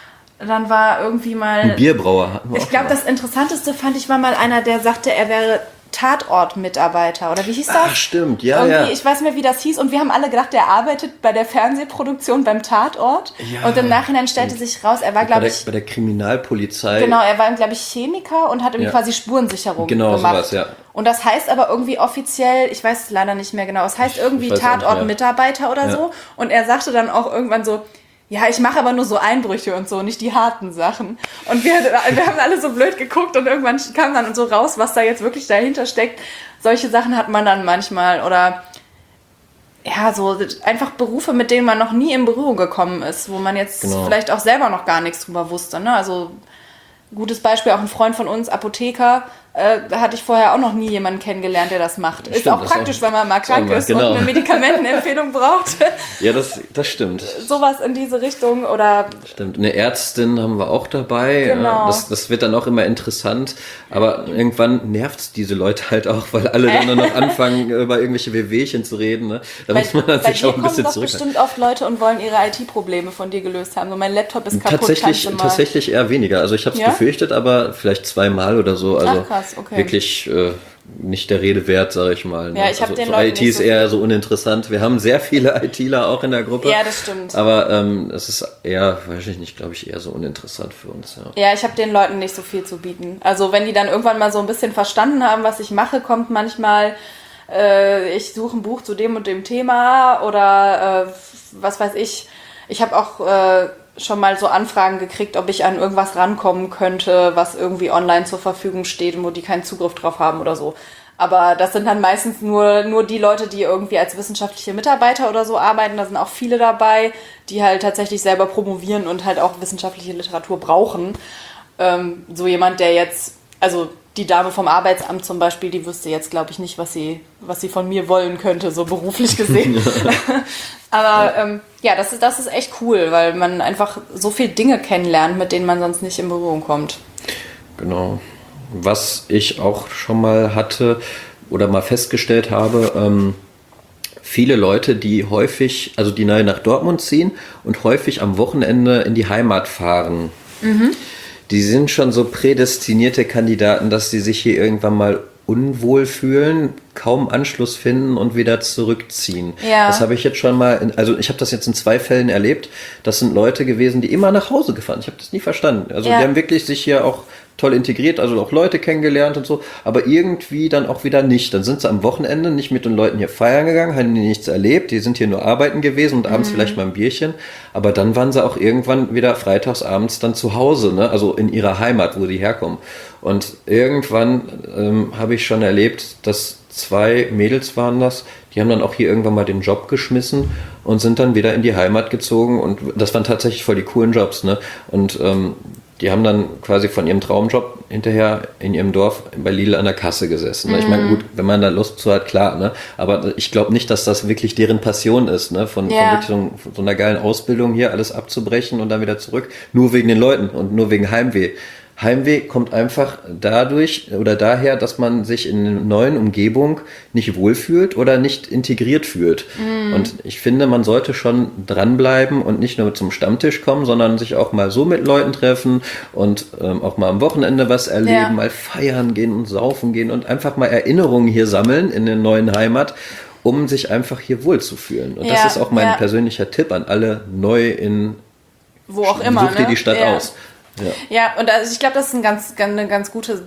Dann war irgendwie mal... Ein Bierbrauer hatten wir auch. Ich glaube, das Interessanteste fand ich war mal einer, der sagte, er wäre Tatort-Mitarbeiter. Oder wie hieß das? Ach, stimmt, ja, irgendwie, ich weiß nicht mehr, wie das hieß. Und wir haben alle gedacht, der arbeitet bei der Fernsehproduktion beim Tatort. Ja. Und im Nachhinein stellte sich raus, er war, glaube ich... Bei der Kriminalpolizei. Genau, er war, glaube ich, Chemiker und hat irgendwie quasi Spurensicherung gemacht. Sowas, ja. Und das heißt aber irgendwie offiziell, ich weiß es leider nicht mehr genau, es heißt irgendwie Tatort-Mitarbeiter oder so. Und er sagte dann auch irgendwann so, ja, ich mache aber nur so Einbrüche und so, nicht die harten Sachen. Und wir haben alle so blöd geguckt und irgendwann kam dann so raus, was da jetzt wirklich dahinter steckt. Solche Sachen hat man dann manchmal oder ja, so einfach Berufe, mit denen man noch nie in Berührung gekommen ist, wo man jetzt vielleicht auch selber noch gar nichts drüber wusste, ne? Also gutes Beispiel, auch ein Freund von uns, Apotheker, hatte ich vorher auch noch nie jemanden kennengelernt, der das macht. Ist auch praktisch, wenn man mal krank ist und eine Medikamentenempfehlung braucht. Ja, das stimmt. Sowas in diese Richtung oder... Stimmt, eine Ärztin haben wir auch dabei. Genau. Das wird dann auch immer interessant. Aber irgendwann nervt es diese Leute halt auch, weil alle dann nur noch anfangen, über irgendwelche Wehwehchen zu reden. Ne? Da muss man dann sich auch ein bisschen zurückhalten. Kommen doch bestimmt oft Leute und wollen ihre IT-Probleme von dir gelöst haben. So, mein Laptop ist kaputt. Tatsächlich eher weniger. Also ich habe es befürchtet, aber vielleicht 2-mal oder so. Also krass, okay. Wirklich nicht der Rede wert, sage ich mal. Ne? Ja, ich habe den Leuten IT ist eher so uninteressant. Wir haben sehr viele ITler auch in der Gruppe. Ja, das stimmt. Aber es ist eher, weiß ich nicht, glaube ich, eher so uninteressant für uns. Ja, ich habe den Leuten nicht so viel zu bieten. Also wenn die dann irgendwann mal so ein bisschen verstanden haben, was ich mache, kommt manchmal, ich suche ein Buch zu dem und dem Thema oder was weiß ich. Ich habe auch schon mal so Anfragen gekriegt, ob ich an irgendwas rankommen könnte, was irgendwie online zur Verfügung steht und wo die keinen Zugriff drauf haben oder so. Aber das sind dann meistens nur die Leute, die irgendwie als wissenschaftliche Mitarbeiter oder so arbeiten. Da sind auch viele dabei, die halt tatsächlich selber promovieren und halt auch wissenschaftliche Literatur brauchen. So jemand, der jetzt, also die Dame vom Arbeitsamt zum Beispiel, die wüsste jetzt, glaube ich, nicht, was sie von mir wollen könnte, so beruflich gesehen. Aber das ist echt cool, weil man einfach so viele Dinge kennenlernt, mit denen man sonst nicht in Berührung kommt. Genau. Was ich auch schon mal hatte oder mal festgestellt habe, viele Leute, die häufig, also die neu nach Dortmund ziehen und häufig am Wochenende in die Heimat fahren, die sind schon so prädestinierte Kandidaten, dass sie sich hier irgendwann mal unwohl fühlen, kaum Anschluss finden und wieder zurückziehen. Ja. Das habe ich jetzt schon mal, ich habe das jetzt in 2 Fällen erlebt. Das sind Leute gewesen, die immer nach Hause gefahren. Ich habe das nie verstanden. Also die haben wirklich sich hier auch toll integriert, also auch Leute kennengelernt und so, aber irgendwie dann auch wieder nicht. Dann sind sie am Wochenende nicht mit den Leuten hier feiern gegangen, haben die nichts erlebt, die sind hier nur arbeiten gewesen und abends vielleicht mal ein Bierchen, aber dann waren sie auch irgendwann wieder freitags abends dann zu Hause, ne? Also in ihrer Heimat, wo die herkommen. Und irgendwann habe ich schon erlebt, dass 2 Mädels waren das, die haben dann auch hier irgendwann mal den Job geschmissen und sind dann wieder in die Heimat gezogen und das waren tatsächlich voll die coolen Jobs, ne? Und die haben dann quasi von ihrem Traumjob hinterher in ihrem Dorf bei Lidl an der Kasse gesessen. Ne? Ich meine, gut, wenn man da Lust zu hat, klar, ne? Aber ich glaube nicht, dass das wirklich deren Passion ist, ne? Von wirklich so einer geilen Ausbildung hier alles abzubrechen und dann wieder zurück, nur wegen den Leuten und nur wegen Heimweh. Heimweh kommt einfach dadurch oder daher, dass man sich in einer neuen Umgebung nicht wohlfühlt oder nicht integriert fühlt. Und ich finde, man sollte schon dranbleiben und nicht nur zum Stammtisch kommen, sondern sich auch mal so mit Leuten treffen und auch mal am Wochenende was erleben, mal feiern gehen und saufen gehen und einfach mal Erinnerungen hier sammeln in der neuen Heimat, um sich einfach hier wohlzufühlen. Und das ist auch mein persönlicher Tipp an alle neu in wo auch immer. Such dir die Stadt aus. Ja, und also ich glaube, das ist ein ganz gutes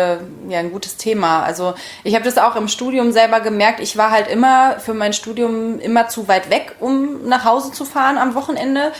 ein gutes Thema. Also ich habe das auch im Studium selber gemerkt. Ich war halt immer für mein Studium immer zu weit weg, um nach Hause zu fahren am Wochenende.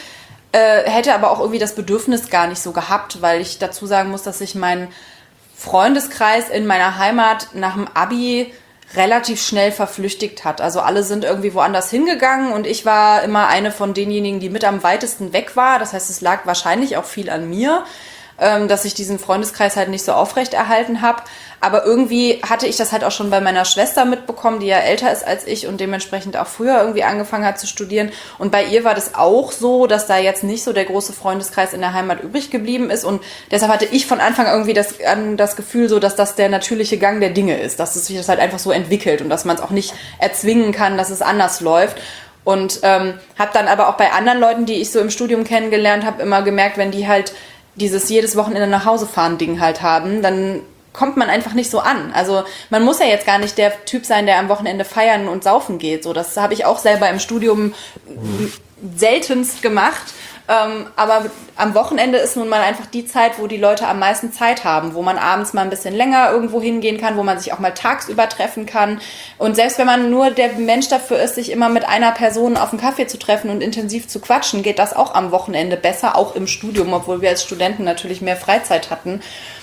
Hätte aber auch irgendwie das Bedürfnis gar nicht so gehabt, weil ich dazu sagen muss, dass ich meinen Freundeskreis in meiner Heimat nach dem Abi relativ schnell verflüchtigt hat. Also alle sind irgendwie woanders hingegangen und ich war immer eine von denjenigen, die mit am weitesten weg war. Das heißt, es lag wahrscheinlich auch viel an mir, dass ich diesen Freundeskreis halt nicht so aufrechterhalten habe. Aber irgendwie hatte ich das halt auch schon bei meiner Schwester mitbekommen, die ja älter ist als ich und dementsprechend auch früher irgendwie angefangen hat zu studieren. Und bei ihr war das auch so, dass da jetzt nicht so der große Freundeskreis in der Heimat übrig geblieben ist. Und deshalb hatte ich von Anfang an irgendwie das Gefühl, so, dass das der natürliche Gang der Dinge ist, dass es sich das halt einfach so entwickelt und dass man es auch nicht erzwingen kann, dass es anders läuft. Und habe dann aber auch bei anderen Leuten, die ich so im Studium kennengelernt habe, immer gemerkt, wenn die halt dieses jedes Wochenende nach Hause fahren Ding halt haben, dann kommt man einfach nicht so an. Also man muss ja jetzt gar nicht der Typ sein, der am Wochenende feiern und saufen geht. So, das habe ich auch selber im Studium seltenst gemacht. Aber am Wochenende ist nun mal einfach die Zeit, wo die Leute am meisten Zeit haben, wo man abends mal ein bisschen länger irgendwo hingehen kann, wo man sich auch mal tagsüber treffen kann. Und selbst wenn man nur der Mensch dafür ist, sich immer mit einer Person auf einen Kaffee zu treffen und intensiv zu quatschen, geht das auch am Wochenende besser, auch im Studium, obwohl wir als Studenten natürlich mehr Freizeit hatten.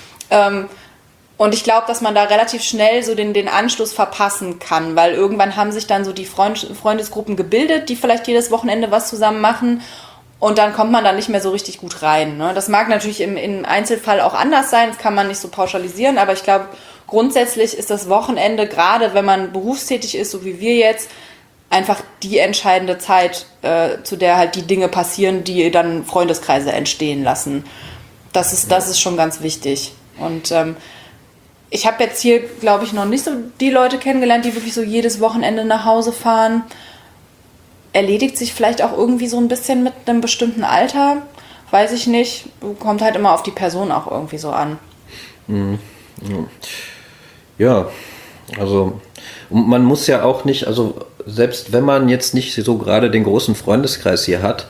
Und ich glaube, dass man da relativ schnell so den Anschluss verpassen kann, weil irgendwann haben sich dann so die Freundesgruppen gebildet, die vielleicht jedes Wochenende was zusammen machen. Und dann kommt man da nicht mehr so richtig gut rein. Ne? Das mag natürlich im Einzelfall auch anders sein, das kann man nicht so pauschalisieren, aber ich glaube, grundsätzlich ist das Wochenende, gerade wenn man berufstätig ist, so wie wir jetzt, einfach die entscheidende Zeit, zu der halt die Dinge passieren, die dann Freundeskreise entstehen lassen. Das ist schon ganz wichtig. Und ich habe jetzt hier, glaube ich, noch nicht so die Leute kennengelernt, die wirklich so jedes Wochenende nach Hause fahren. Erledigt sich vielleicht auch irgendwie so ein bisschen mit einem bestimmten Alter. Weiß ich nicht. Kommt halt immer auf die Person auch irgendwie so an. Ja, also man muss ja auch nicht, also selbst wenn man jetzt nicht so gerade den großen Freundeskreis hier hat,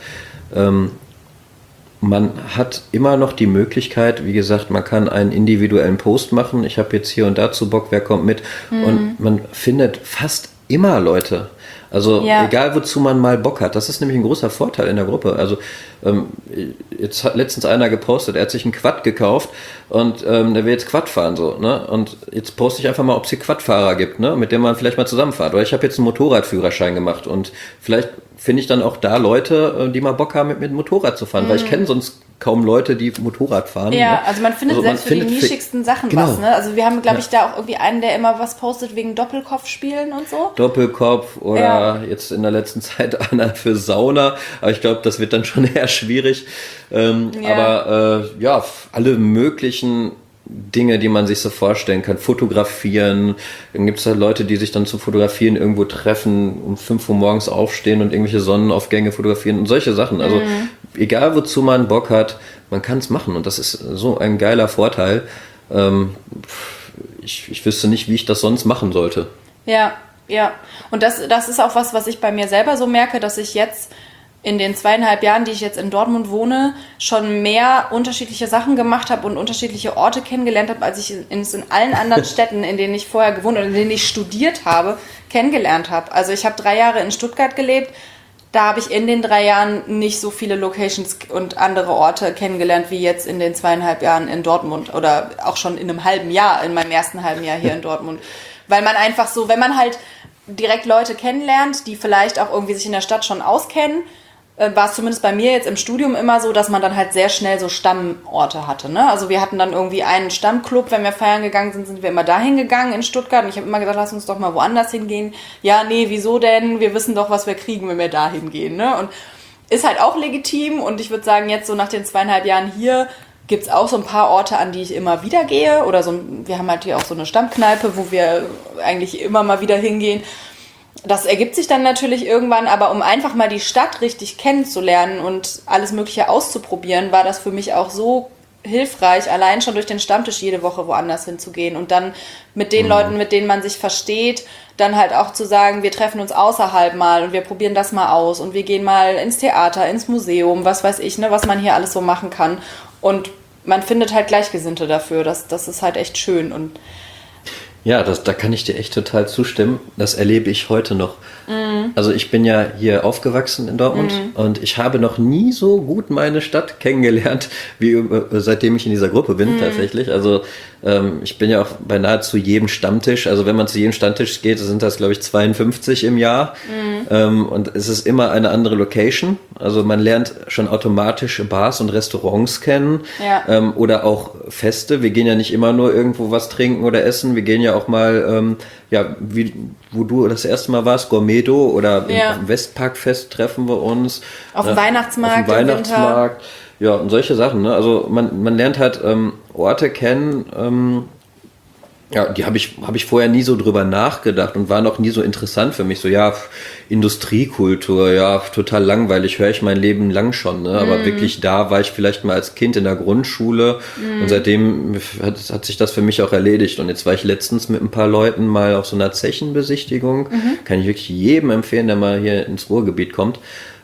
man hat immer noch die Möglichkeit, wie gesagt, man kann einen individuellen Post machen. Ich habe jetzt hier und dazu Bock, wer kommt mit? Und man findet fast immer Leute. Also egal, wozu man mal Bock hat. Das ist nämlich ein großer Vorteil in der Gruppe. Also jetzt hat letztens einer gepostet, er hat sich einen Quad gekauft und der will jetzt Quad fahren. So, ne? Und jetzt poste ich einfach mal, ob es hier Quadfahrer gibt, ne? Mit denen man vielleicht mal zusammenfahrt. Oder ich habe jetzt einen Motorradführerschein gemacht und vielleicht finde ich dann auch da Leute, die mal Bock haben, mit dem Motorrad zu fahren. Weil ich kenne sonst kaum Leute, die Motorrad fahren. Ja, ne? also man findet selbst für die nischigsten Sachen was. Ne? Also wir haben, glaube ich, da auch irgendwie einen, der immer was postet wegen Doppelkopfspielen und so. Doppelkopf oder jetzt in der letzten Zeit einer für Sauna. Aber ich glaube, das wird dann schon eher schwierig. Aber alle möglichen Dinge, die man sich so vorstellen kann. Fotografieren. Dann gibt es halt Leute, die sich dann zum Fotografieren irgendwo treffen, um 5 Uhr morgens aufstehen und irgendwelche Sonnenaufgänge fotografieren und solche Sachen. Also egal, wozu man Bock hat, man kann es machen. Und das ist so ein geiler Vorteil. Ich wüsste nicht, wie ich das sonst machen sollte. Ja. Und das ist auch was ich bei mir selber so merke, dass ich jetzt in den 2,5 Jahren, die ich jetzt in Dortmund wohne, schon mehr unterschiedliche Sachen gemacht habe und unterschiedliche Orte kennengelernt habe, als ich in allen anderen Städten, in denen ich vorher gewohnt oder in denen ich studiert habe, kennengelernt habe. Also ich habe 3 Jahre in Stuttgart gelebt. Da habe ich in den 3 Jahren nicht so viele Locations und andere Orte kennengelernt, wie jetzt in den 2,5 Jahren in Dortmund oder auch schon in einem halben Jahr, in meinem ersten halben Jahr hier in Dortmund. Weil man einfach so, wenn man halt direkt Leute kennenlernt, die vielleicht auch irgendwie sich in der Stadt schon auskennen, war es zumindest bei mir jetzt im Studium immer so, dass man dann halt sehr schnell so Stammorte hatte. Ne? Also wir hatten dann irgendwie einen Stammclub, wenn wir feiern gegangen sind, sind wir immer dahin gegangen in Stuttgart. Und ich habe immer gesagt, lass uns doch mal woanders hingehen. Ja, nee, wieso denn? Wir wissen doch, was wir kriegen, wenn wir dahin gehen. Ne? Und ist halt auch legitim. Und ich würde sagen, jetzt so nach den 2,5 Jahren hier gibt's auch so ein paar Orte, an die ich immer wieder gehe. Oder so, wir haben halt hier auch so eine Stammkneipe, wo wir eigentlich immer mal wieder hingehen. Das ergibt sich dann natürlich irgendwann, aber um einfach mal die Stadt richtig kennenzulernen und alles Mögliche auszuprobieren, war das für mich auch so hilfreich, allein schon durch den Stammtisch jede Woche woanders hinzugehen und dann mit den Leuten, mit denen man sich versteht, dann halt auch zu sagen, wir treffen uns außerhalb mal und wir probieren das mal aus und wir gehen mal ins Theater, ins Museum, was weiß ich, ne, was man hier alles so machen kann. Und man findet halt Gleichgesinnte dafür. Das ist halt echt schön. Und ja, da kann ich dir echt total zustimmen. Das erlebe ich heute noch. Also ich bin ja hier aufgewachsen in Dortmund und ich habe noch nie so gut meine Stadt kennengelernt, wie seitdem ich in dieser Gruppe bin tatsächlich. Also ich bin ja auch bei nahezu jedem Stammtisch. Also wenn man zu jedem Stammtisch geht, sind das, glaube ich, 52 im Jahr. Und es ist immer eine andere Location. Also man lernt schon automatisch Bars und Restaurants kennen. Ja. Oder auch Feste. Wir gehen ja nicht immer nur irgendwo was trinken oder essen. Wir gehen ja auch mal, wo du das erste Mal warst, Gourmeto oder im Westparkfest treffen wir uns. Auf dem Weihnachtsmarkt. Auf dem Weihnachtsmarkt. Ja, und solche Sachen. Ne? Also man lernt halt Orte kennen, die habe ich vorher nie so drüber nachgedacht und war noch nie so interessant für mich. So, Industriekultur, total langweilig, höre ich mein Leben lang schon. Ne? Aber wirklich da war ich vielleicht mal als Kind in der Grundschule und seitdem hat sich das für mich auch erledigt. Und jetzt war ich letztens mit ein paar Leuten mal auf so einer Zechenbesichtigung. Kann ich wirklich jedem empfehlen, der mal hier ins Ruhrgebiet kommt.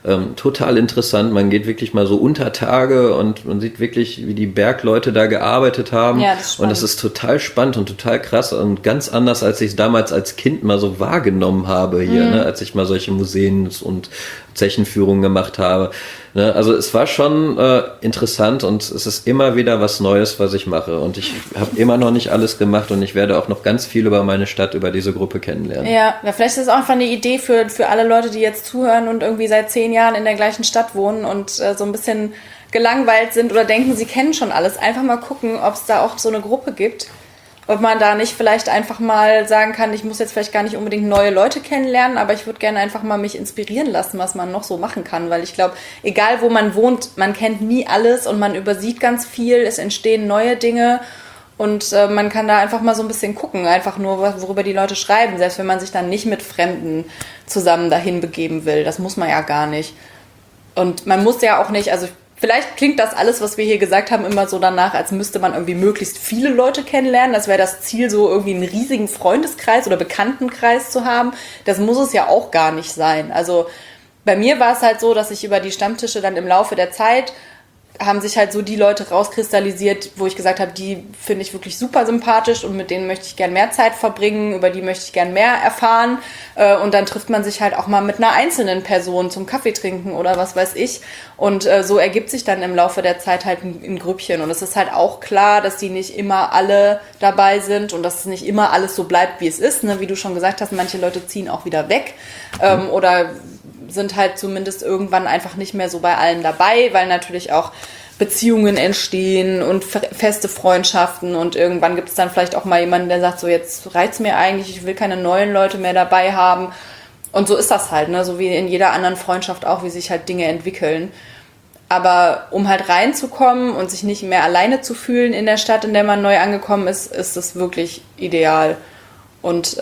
Total interessant. Man geht wirklich mal so unter Tage und man sieht wirklich, wie die Bergleute da gearbeitet haben. Ja, das ist spannend. Und das ist total spannend und total krass und ganz anders, als ich es damals als Kind mal so wahrgenommen habe hier, ne? Als ich mal solche Museen und Zechenführungen gemacht habe. Ne? Also es war schon interessant und es ist immer wieder was Neues, was ich mache. Und ich habe immer noch nicht alles gemacht und ich werde auch noch ganz viel über meine Stadt, über diese Gruppe kennenlernen. Ja, vielleicht ist es auch einfach eine Idee für alle Leute, die jetzt zuhören und irgendwie seit 10 Jahren in der gleichen Stadt wohnen und so ein bisschen gelangweilt sind oder denken, sie kennen schon alles. Einfach mal gucken, ob es da auch so eine Gruppe gibt. Ob man da nicht vielleicht einfach mal sagen kann, ich muss jetzt vielleicht gar nicht unbedingt neue Leute kennenlernen, aber ich würde gerne einfach mal mich inspirieren lassen, was man noch so machen kann. Weil ich glaube, egal wo man wohnt, man kennt nie alles und man übersieht ganz viel, es entstehen neue Dinge und man kann da einfach mal so ein bisschen gucken, einfach nur, worüber die Leute schreiben, selbst wenn man sich dann nicht mit Fremden zusammen dahin begeben will. Das muss man ja gar nicht. Und man muss ja auch nicht, also vielleicht klingt das alles, was wir hier gesagt haben, immer so danach, als müsste man irgendwie möglichst viele Leute kennenlernen. Das wäre das Ziel, so irgendwie einen riesigen Freundeskreis oder Bekanntenkreis zu haben. Das muss es ja auch gar nicht sein. Also bei mir war es halt so, dass ich über die Stammtische dann im Laufe der Zeit haben sich halt so die Leute rauskristallisiert, wo ich gesagt habe, die finde ich wirklich super sympathisch und mit denen möchte ich gern mehr Zeit verbringen, über die möchte ich gern mehr erfahren und dann trifft man sich halt auch mal mit einer einzelnen Person zum Kaffee trinken oder was weiß ich und so ergibt sich dann im Laufe der Zeit halt ein Grüppchen und es ist halt auch klar, dass die nicht immer alle dabei sind und dass es nicht immer alles so bleibt, wie es ist, ne? Wie du schon gesagt hast, manche Leute ziehen auch wieder weg oder sind halt zumindest irgendwann einfach nicht mehr so bei allen dabei, weil natürlich auch Beziehungen entstehen und feste Freundschaften und irgendwann gibt es dann vielleicht auch mal jemanden, der sagt, so jetzt reicht's mir eigentlich, ich will keine neuen Leute mehr dabei haben und so ist das halt, ne? So wie in jeder anderen Freundschaft auch, wie sich halt Dinge entwickeln. Aber um halt reinzukommen und sich nicht mehr alleine zu fühlen in der Stadt, in der man neu angekommen ist, ist das wirklich ideal und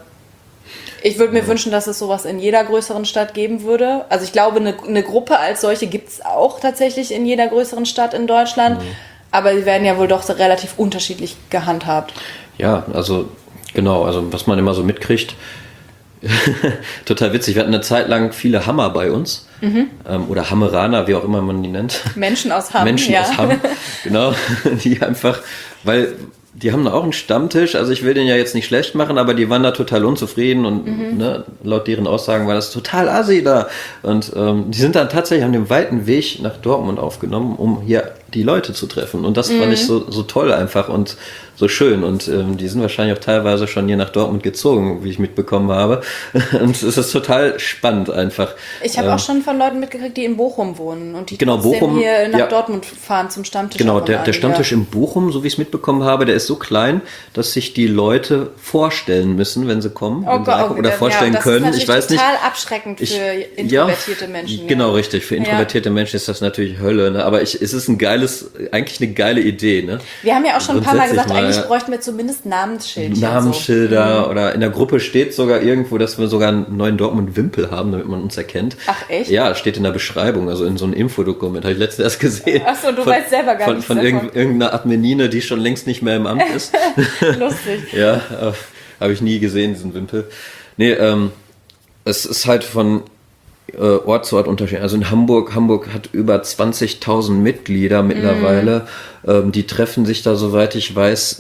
ich würde mir wünschen, dass es sowas in jeder größeren Stadt geben würde. Also ich glaube, eine Gruppe als solche gibt es auch tatsächlich in jeder größeren Stadt in Deutschland. Aber sie werden ja wohl doch so relativ unterschiedlich gehandhabt. Ja, also genau, also was man immer so mitkriegt, total witzig. Wir hatten eine Zeit lang viele Hammer bei uns. oder Hammeraner, wie auch immer man die nennt. Menschen aus Hamm. Menschen aus Hamm, genau, die einfach, weil die haben da auch einen Stammtisch, also ich will den ja jetzt nicht schlecht machen, aber die waren da total unzufrieden und ne, laut deren Aussagen war das total assi da. Und die sind dann tatsächlich an dem weiten Weg nach Dortmund aufgenommen, um hier die Leute zu treffen. Und das fand ich so toll einfach und so schön. Und die sind wahrscheinlich auch teilweise schon hier nach Dortmund gezogen, wie ich mitbekommen habe. Und es ist total spannend einfach. Ich habe auch schon von Leuten mitgekriegt, die in Bochum wohnen und die genau, trotzdem Bochum, hier nach Dortmund fahren zum Stammtisch. Genau, der Stammtisch in Bochum, so wie ich es mitbekommen habe, der ist so klein, dass sich die Leute vorstellen müssen, wenn sie kommen. Oh Gott, oder vorstellen können. Das ist ich weiß total nicht. abschreckend für introvertierte Menschen. Genau, richtig. Für introvertierte Menschen ist das natürlich Hölle. Ne? Aber es ist eigentlich eine geile Idee. Ne? Wir haben ja auch schon ein paar Mal gesagt, eigentlich bräuchten wir zumindest Namensschildchen. Namensschilder so. Oder in der Gruppe steht sogar irgendwo, dass wir sogar einen neuen Dortmund-Wimpel haben, damit man uns erkennt. Ach echt? Ja, steht in der Beschreibung, also in so einem Infodokument. Habe ich letztens erst gesehen. Achso, du weißt selber gar nichts von irgendeiner Adminine, die schon längst nicht mehr im Amt ist. Lustig. Ja, habe ich nie gesehen, diesen Wimpel. Nee, es ist halt von Ort zu Ort unterschiedlich. Also in Hamburg hat über 20.000 Mitglieder mittlerweile. Die treffen sich da, soweit ich weiß,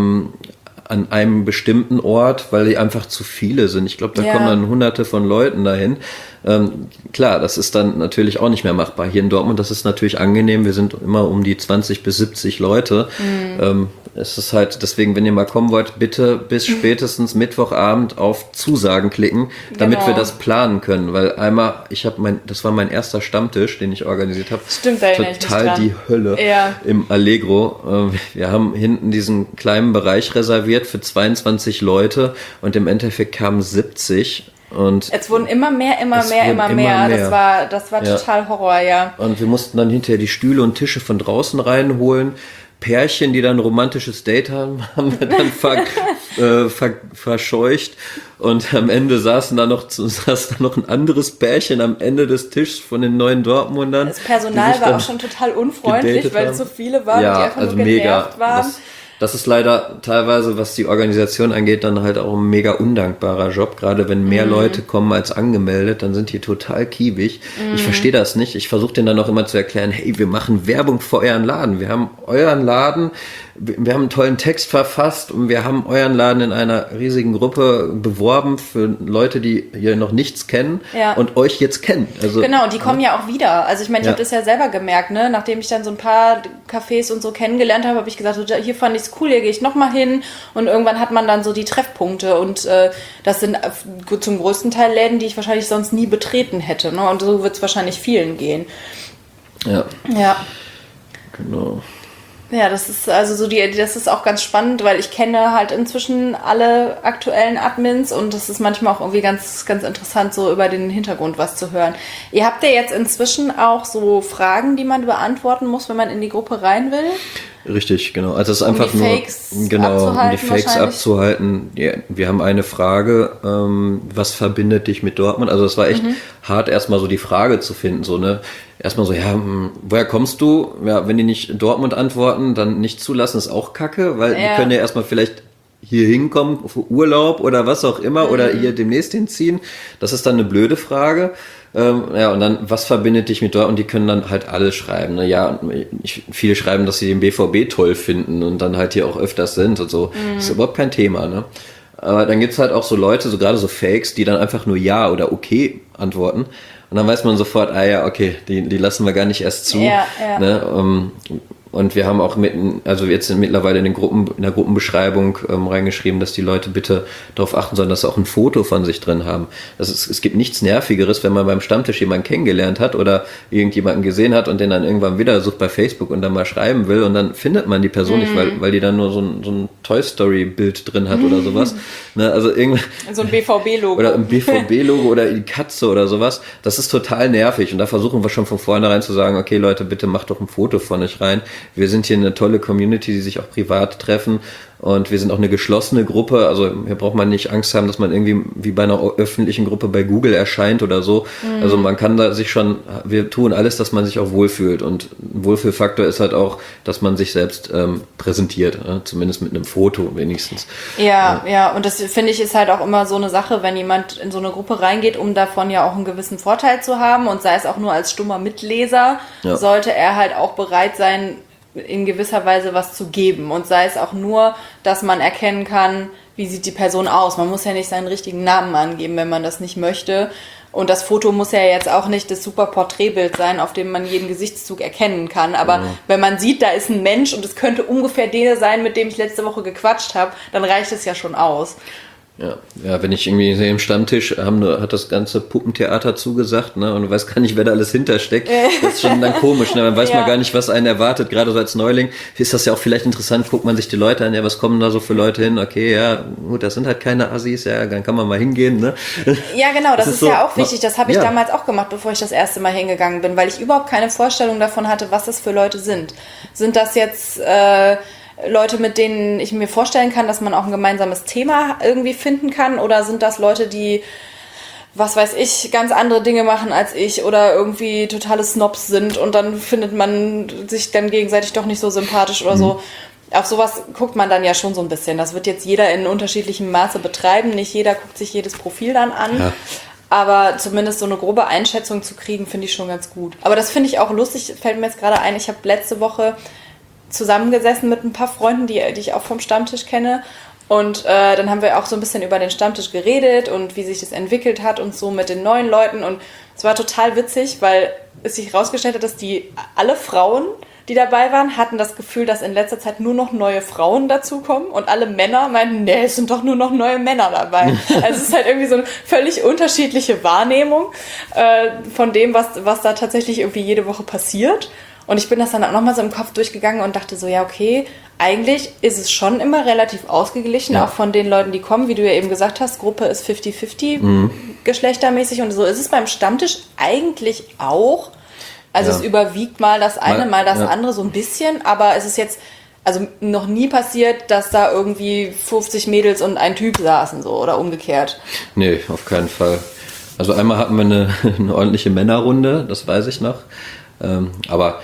an einem bestimmten Ort, weil die einfach zu viele sind. Ich glaube, da kommen dann Hunderte von Leuten dahin. Klar, das ist dann natürlich auch nicht mehr machbar. Hier in Dortmund, das ist natürlich angenehm. Wir sind immer um die 20 bis 70 Leute. Es ist halt, deswegen, wenn ihr mal kommen wollt, bitte bis spätestens Mittwochabend auf Zusagen klicken, damit wir das planen können. Weil einmal, das war mein erster Stammtisch, den ich organisiert habe. Stimmt, da erinnere ich mich dran. Total die Hölle im Allegro. Wir haben hinten diesen kleinen Bereich reserviert für 22 Leute und im Endeffekt kamen 70. Und es wurden immer mehr. Das war total Horror, ja. Und wir mussten dann hinterher die Stühle und Tische von draußen reinholen. Pärchen, die dann ein romantisches Date haben wir dann verscheucht. Und am Ende saß da noch ein anderes Pärchen am Ende des Tischs von den neuen Dortmundern. Das Personal war auch schon total unfreundlich, weil es so viele waren, die einfach nur genervt waren. Das ist leider teilweise, was die Organisation angeht, dann halt auch ein mega undankbarer Job. Gerade wenn mehr Leute kommen als angemeldet, dann sind die total kiebig. Ich verstehe das nicht. Ich versuche denen dann auch immer zu erklären, hey, wir machen Werbung für euren Laden. Wir haben euren Laden, wir haben einen tollen Text verfasst und wir haben euren Laden in einer riesigen Gruppe beworben für Leute, die hier noch nichts kennen und euch jetzt kennen. Also, genau, die kommen ja auch wieder. Also ich meine, ich habe das ja selber gemerkt, ne? Nachdem ich dann so ein paar Cafés und so kennengelernt habe, habe ich gesagt, so, hier fand ich es cool, hier gehe ich nochmal hin. Und irgendwann hat man dann so die Treffpunkte und das sind zum größten Teil Läden, die ich wahrscheinlich sonst nie betreten hätte. Ne? Und so wird es wahrscheinlich vielen gehen. Ja. Genau. Ja, das ist also so das ist auch ganz spannend, weil ich kenne halt inzwischen alle aktuellen Admins und das ist manchmal auch irgendwie ganz, ganz interessant, so über den Hintergrund was zu hören. Ihr habt ja jetzt inzwischen auch so Fragen, die man beantworten muss, wenn man in die Gruppe rein will? Richtig, genau. Also es ist einfach um die Fakes abzuhalten. Ja, wir haben eine Frage, was verbindet dich mit Dortmund? Also es war echt hart, erstmal so die Frage zu finden, so, ne? Erstmal so, woher kommst du? Ja, wenn die nicht Dortmund antworten, dann nicht zulassen, ist auch kacke, weil die können ja erstmal vielleicht hier hinkommen für Urlaub oder was auch immer oder hier demnächst hinziehen. Das ist dann eine blöde Frage. Und dann, was verbindet dich mit Dortmund? Und die können dann halt alles schreiben. Ne? Ja, viele schreiben, dass sie den BVB toll finden und dann halt hier auch öfters sind und so. Das ist überhaupt kein Thema, ne? Aber dann gibt's halt auch so Leute, so gerade so Fakes, die dann einfach nur Ja oder Okay antworten. Und dann weiß man sofort, okay, die lassen wir gar nicht erst zu. Ne? Und wir haben auch jetzt mittlerweile in der Gruppenbeschreibung reingeschrieben, dass die Leute bitte darauf achten sollen, dass sie auch ein Foto von sich drin haben. Es gibt nichts Nervigeres, wenn man beim Stammtisch jemanden kennengelernt hat oder irgendjemanden gesehen hat und den dann irgendwann wieder sucht bei Facebook und dann mal schreiben will und dann findet man die Person nicht, weil die dann nur so ein Toy Story Bild drin hat oder sowas. Ne? Also so ein BVB-Logo. Oder ein BVB-Logo oder die Katze oder sowas. Das ist total nervig und da versuchen wir schon von vornherein zu sagen, okay Leute, bitte macht doch ein Foto von euch rein. Wir sind hier eine tolle Community, die sich auch privat treffen Und wir sind auch eine geschlossene Gruppe, also hier braucht man nicht Angst haben, dass man irgendwie wie bei einer öffentlichen Gruppe bei Google erscheint oder so. Also man kann da sich schon, wir tun alles, dass man sich auch wohlfühlt. Und ein Wohlfühlfaktor ist halt auch, dass man sich selbst präsentiert, zumindest mit einem Foto wenigstens. Ja, und das finde ich ist halt auch immer so eine Sache, wenn jemand in so eine Gruppe reingeht, um davon ja auch einen gewissen Vorteil zu haben und sei es auch nur als stummer Mitleser, sollte er halt auch bereit sein, in gewisser Weise was zu geben und sei es auch nur, dass man erkennen kann, wie sieht die Person aus. Man muss ja nicht seinen richtigen Namen angeben, wenn man das nicht möchte. Und das Foto muss ja jetzt auch nicht das super Porträtbild sein, auf dem man jeden Gesichtszug erkennen kann. Aber wenn man sieht, da ist ein Mensch und es könnte ungefähr der sein, mit dem ich letzte Woche gequatscht habe, dann reicht es ja schon aus. Ja, wenn ich irgendwie sehe im Stammtisch, hat das ganze Puppentheater zugesagt, ne, und du weißt gar nicht, wer da alles hintersteckt. Das ist schon dann komisch, ne, dann weiß man gar nicht, was einen erwartet, gerade so als Neuling. Ist das ja auch vielleicht interessant, guckt man sich die Leute an, ja, was kommen da so für Leute hin? Okay, ja, gut, das sind halt keine Assis, ja, dann kann man mal hingehen, ne. Ja, genau, das ist so, ja auch wichtig, das habe ich damals auch gemacht, bevor ich das erste Mal hingegangen bin, weil ich überhaupt keine Vorstellung davon hatte, was das für Leute sind. Sind das jetzt, Leute, mit denen ich mir vorstellen kann, dass man auch ein gemeinsames Thema irgendwie finden kann? Oder sind das Leute, die, was weiß ich, ganz andere Dinge machen als ich oder irgendwie totale Snobs sind und dann findet man sich dann gegenseitig doch nicht so sympathisch oder so? Auf sowas guckt man dann ja schon so ein bisschen. Das wird jetzt jeder in unterschiedlichem Maße betreiben. Nicht jeder guckt sich jedes Profil dann an. Ja. Aber zumindest so eine grobe Einschätzung zu kriegen, finde ich schon ganz gut. Aber das finde ich auch lustig, fällt mir jetzt gerade ein. Ich habe letzte Woche zusammengesessen mit ein paar Freunden, die ich auch vom Stammtisch kenne. Und dann haben wir auch so ein bisschen über den Stammtisch geredet und wie sich das entwickelt hat und so mit den neuen Leuten. Und es war total witzig, weil es sich herausgestellt hat, dass alle Frauen, die dabei waren, hatten das Gefühl, dass in letzter Zeit nur noch neue Frauen dazukommen. Und alle Männer meinten, nee, es sind doch nur noch neue Männer dabei. Also es ist halt irgendwie so eine völlig unterschiedliche Wahrnehmung von dem, was da tatsächlich irgendwie jede Woche passiert. Und ich bin das dann auch nochmal so im Kopf durchgegangen und dachte so, ja, okay, eigentlich ist es schon immer relativ ausgeglichen, auch von den Leuten, die kommen, wie du ja eben gesagt hast, Gruppe ist 50-50 geschlechtermäßig und so ist es beim Stammtisch eigentlich auch. Also es überwiegt mal das eine, mal das andere so ein bisschen, aber es ist jetzt also noch nie passiert, dass da irgendwie 50 Mädels und ein Typ saßen so oder umgekehrt. Nee, auf keinen Fall. Also einmal hatten wir eine ordentliche Männerrunde, das weiß ich noch. Aber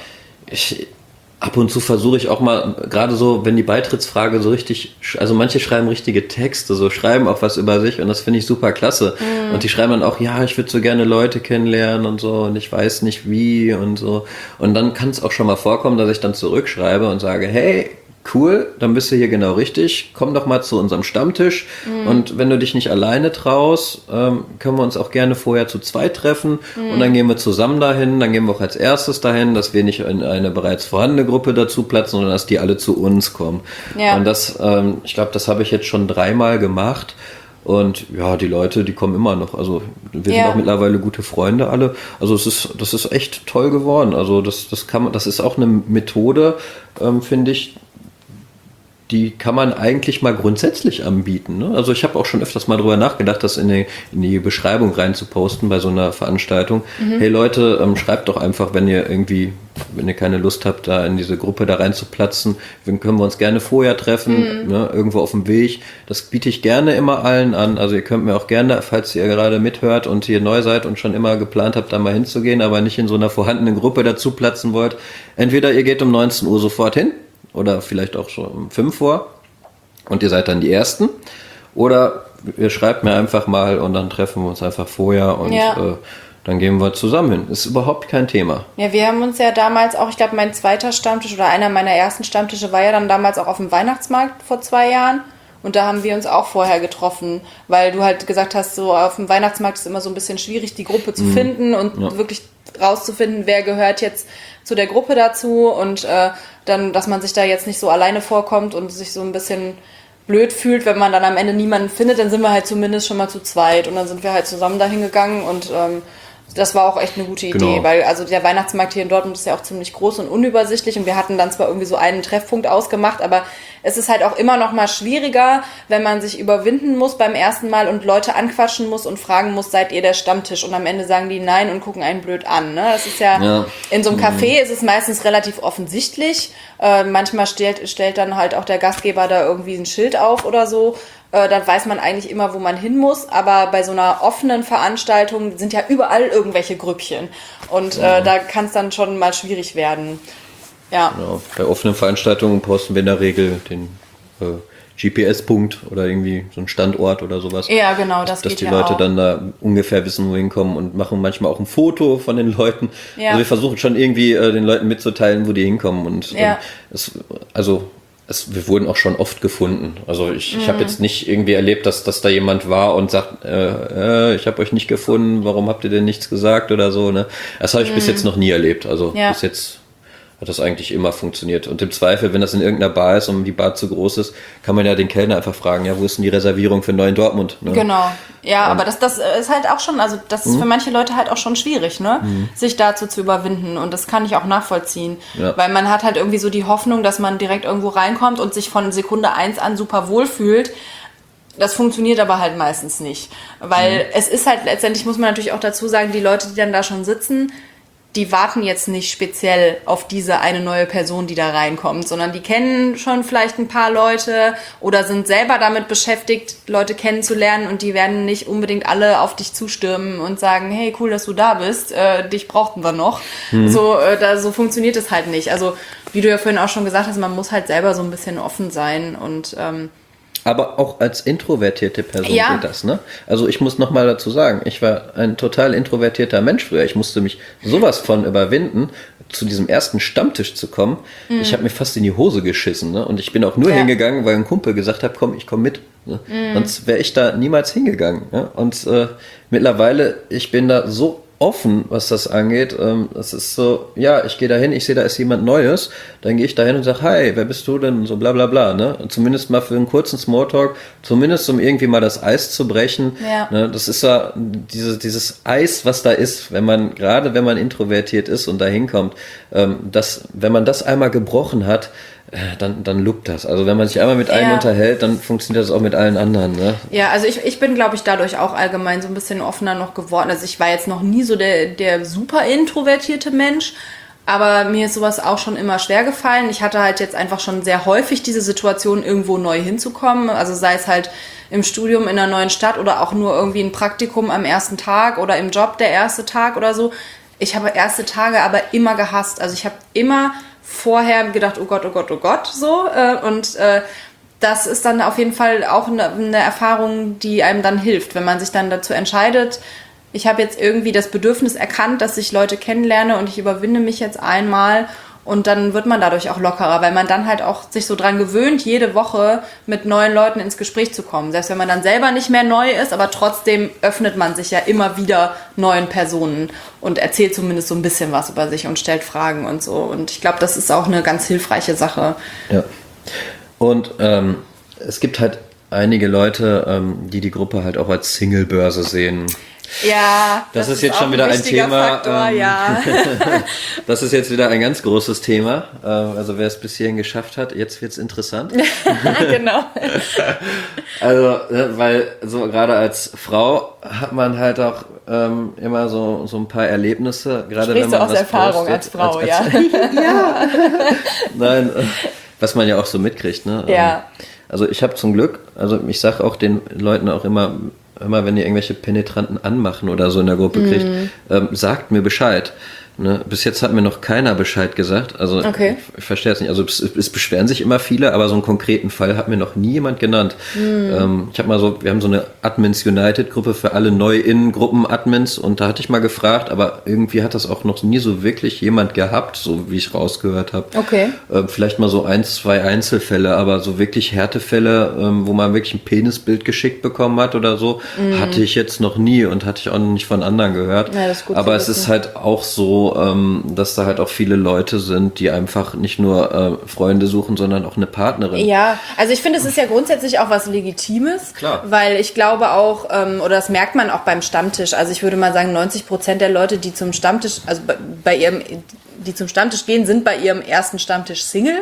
ab und zu versuche ich auch mal, gerade so, wenn die Beitrittsfrage so richtig, also manche schreiben richtige Texte, so schreiben auch was über sich und das finde ich super klasse. Und die schreiben dann auch, ja, ich würde so gerne Leute kennenlernen und so und ich weiß nicht wie und so. Und dann kann es auch schon mal vorkommen, dass ich dann zurückschreibe und sage, hey, cool, dann bist du hier genau richtig, komm doch mal zu unserem Stammtisch und wenn du dich nicht alleine traust, können wir uns auch gerne vorher zu zweit treffen und dann gehen wir zusammen dahin, dann gehen wir auch als erstes dahin, dass wir nicht in eine bereits vorhandene Gruppe dazu platzen, sondern dass die alle zu uns kommen. Ja. Und das, ich glaube, das habe ich jetzt schon 3-mal gemacht. Und ja, die Leute, die kommen immer noch. Also wir sind auch mittlerweile gute Freunde alle. Also das ist echt toll geworden. Also das ist auch eine Methode, finde ich, die kann man eigentlich mal grundsätzlich anbieten. Ne? Also ich habe auch schon öfters mal drüber nachgedacht, das in die Beschreibung reinzuposten bei so einer Veranstaltung. Hey Leute, schreibt doch einfach, wenn ihr keine Lust habt, da in diese Gruppe da reinzuplatzen, dann können wir uns gerne vorher treffen, ne? Irgendwo auf dem Weg. Das biete ich gerne immer allen an. Also ihr könnt mir auch gerne, falls ihr gerade mithört und hier neu seid und schon immer geplant habt, da mal hinzugehen, aber nicht in so einer vorhandenen Gruppe dazu platzen wollt, entweder ihr geht um 19 Uhr sofort hin, oder vielleicht auch schon um 5 vor und ihr seid dann die Ersten. Oder ihr schreibt mir einfach mal und dann treffen wir uns einfach vorher und dann gehen wir zusammen hin. Ist überhaupt kein Thema. Ja, wir haben uns ja damals auch, ich glaube, mein zweiter Stammtisch oder einer meiner ersten Stammtische war ja dann damals auch auf dem Weihnachtsmarkt vor 2 Jahren. Und da haben wir uns auch vorher getroffen, weil du halt gesagt hast, so auf dem Weihnachtsmarkt ist immer so ein bisschen schwierig, die Gruppe zu finden und wirklich rauszufinden, wer gehört jetzt zu der Gruppe dazu und dann, dass man sich da jetzt nicht so alleine vorkommt und sich so ein bisschen blöd fühlt, wenn man dann am Ende niemanden findet, dann sind wir halt zumindest schon mal zu zweit und dann sind wir halt zusammen dahin gegangen und das war auch echt eine gute Idee, weil also der Weihnachtsmarkt hier in Dortmund ist ja auch ziemlich groß und unübersichtlich und wir hatten dann zwar irgendwie so einen Treffpunkt ausgemacht, aber es ist halt auch immer noch mal schwieriger, wenn man sich überwinden muss beim ersten Mal und Leute anquatschen muss und fragen muss, seid ihr der Stammtisch? Und am Ende sagen die nein und gucken einen blöd an. Ne? Das ist ja, in so einem Café ist es meistens relativ offensichtlich. Manchmal stellt dann halt auch der Gastgeber da irgendwie ein Schild auf oder so. Dann weiß man eigentlich immer, wo man hin muss. Aber bei so einer offenen Veranstaltung sind ja überall irgendwelche Grüppchen. Und da kann es dann schon mal schwierig werden. Ja. Genau. Bei offenen Veranstaltungen posten wir in der Regel den GPS-Punkt oder irgendwie so einen Standort oder sowas. Ja, genau, das geht dass die ja Leute auch. dann da ungefähr wissen, wohin kommen und machen manchmal auch ein Foto von den Leuten. Ja. Also wir versuchen schon irgendwie den Leuten mitzuteilen, wo die hinkommen. Und wir wurden auch schon oft gefunden. Also ich habe jetzt nicht irgendwie erlebt, dass da jemand war und sagt, ich habe euch nicht gefunden, warum habt ihr denn nichts gesagt oder so. Ne? Das habe ich bis jetzt noch nie erlebt. Also bis jetzt hat das eigentlich immer funktioniert. Und im Zweifel, wenn das in irgendeiner Bar ist und die Bar zu groß ist, kann man ja den Kellner einfach fragen, ja, wo ist denn die Reservierung für Neuen Dortmund? Ne? Genau. Ja, aber das ist halt auch schon, also das ist für manche Leute halt auch schon schwierig, ne? Sich dazu zu überwinden. Und das kann ich auch nachvollziehen. Ja. Weil man hat halt irgendwie so die Hoffnung, dass man direkt irgendwo reinkommt und sich von Sekunde 1 an super wohl fühlt. Das funktioniert aber halt meistens nicht. Weil es ist halt, letztendlich muss man natürlich auch dazu sagen, die Leute, die dann da schon sitzen, die warten jetzt nicht speziell auf diese eine neue Person, die da reinkommt, sondern die kennen schon vielleicht ein paar Leute oder sind selber damit beschäftigt, Leute kennenzulernen, und die werden nicht unbedingt alle auf dich zustürmen und sagen, hey, cool, dass du da bist, dich brauchten wir noch. So funktioniert es halt nicht. Also wie du ja vorhin auch schon gesagt hast, man muss halt selber so ein bisschen offen sein und aber auch als introvertierte Person geht das, ne? Also ich muss nochmal dazu sagen, ich war ein total introvertierter Mensch früher. Ich musste mich sowas von überwinden, zu diesem ersten Stammtisch zu kommen. Ich habe mir fast in die Hose geschissen, ne? Und ich bin auch nur hingegangen, weil ein Kumpel gesagt hat, komm, ich komme mit. Ne? Sonst wäre ich da niemals hingegangen. Ne? Und mittlerweile, ich bin da so offen, was das angeht. Das ist so, ja, ich gehe da hin, ich sehe, da ist jemand Neues, dann gehe ich da hin und sage, hi, wer bist du denn? Und so bla bla bla. Ne? Und zumindest mal für einen kurzen Smalltalk, zumindest um irgendwie mal das Eis zu brechen. Ja. Ne? Das ist ja dieses Eis, was da ist, wenn man introvertiert ist und da hinkommt, wenn man das einmal gebrochen hat, dann lugt das. Also wenn man sich einmal mit einem unterhält, dann funktioniert das auch mit allen anderen. Ne? Ja, also ich bin, glaube ich, dadurch auch allgemein so ein bisschen offener noch geworden. Also ich war jetzt noch nie so der super introvertierte Mensch, aber mir ist sowas auch schon immer schwer gefallen. Ich hatte halt jetzt einfach schon sehr häufig diese Situation, irgendwo neu hinzukommen. Also sei es halt im Studium in einer neuen Stadt oder auch nur irgendwie ein Praktikum am ersten Tag oder im Job der erste Tag oder so. Ich habe erste Tage aber immer gehasst. Also ich habe immer vorher gedacht, oh Gott, so. Das ist dann auf jeden Fall auch eine Erfahrung, die einem dann hilft, wenn man sich dann dazu entscheidet, ich habe jetzt irgendwie das Bedürfnis erkannt, dass ich Leute kennenlerne und ich überwinde mich jetzt einmal, und dann wird man dadurch auch lockerer, weil man dann halt auch sich so dran gewöhnt, jede Woche mit neuen Leuten ins Gespräch zu kommen. Selbst wenn man dann selber nicht mehr neu ist, aber trotzdem öffnet man sich ja immer wieder neuen Personen und erzählt zumindest so ein bisschen was über sich und stellt Fragen und so. Und ich glaube, das ist auch eine ganz hilfreiche Sache. Ja. Und es gibt halt einige Leute, die Gruppe halt auch als Single-Börse sehen. Ja, das ist jetzt schon wieder ein Thema. Faktor, ja. Das ist jetzt wieder ein ganz großes Thema. Also wer es bis hierhin geschafft hat, jetzt wird's interessant. Genau. Also, weil so gerade als Frau hat man halt auch immer so ein paar Erlebnisse. Gerade Sprichst wenn man du aus Erfahrung als Frau, ja. Ja. Nein, was man ja auch so mitkriegt, ne? Ja. Also ich habe zum Glück, also ich sage auch den Leuten auch immer, wenn ihr irgendwelche Penetranten anmachen oder so in der Gruppe kriegt, sagt mir Bescheid. Ne? Bis jetzt hat mir noch keiner Bescheid gesagt. Also ich verstehe es nicht. Also es beschweren sich immer viele, aber so einen konkreten Fall hat mir noch nie jemand genannt. Ich habe wir haben so eine Admins United Gruppe für alle Neu-In-Gruppen-Admins, und da hatte ich mal gefragt, aber irgendwie hat das auch noch nie so wirklich jemand gehabt, so wie ich rausgehört habe. Okay. Vielleicht mal so 1, 2 Einzelfälle, aber so wirklich Härtefälle, wo man wirklich ein Penisbild geschickt bekommen hat oder so, hatte ich jetzt noch nie und hatte ich auch noch nicht von anderen gehört. Ja, das ist gut aber zu es wissen. ist halt auch so, dass da halt auch viele Leute sind, die einfach nicht nur Freunde suchen, sondern auch eine Partnerin. Ja, also ich finde, es ist ja grundsätzlich auch was Legitimes. Klar. Weil ich glaube auch, oder das merkt man auch beim Stammtisch, also ich würde mal sagen, 90% der Leute, die zum Stammtisch, also die zum Stammtisch gehen, sind bei ihrem ersten Stammtisch Single,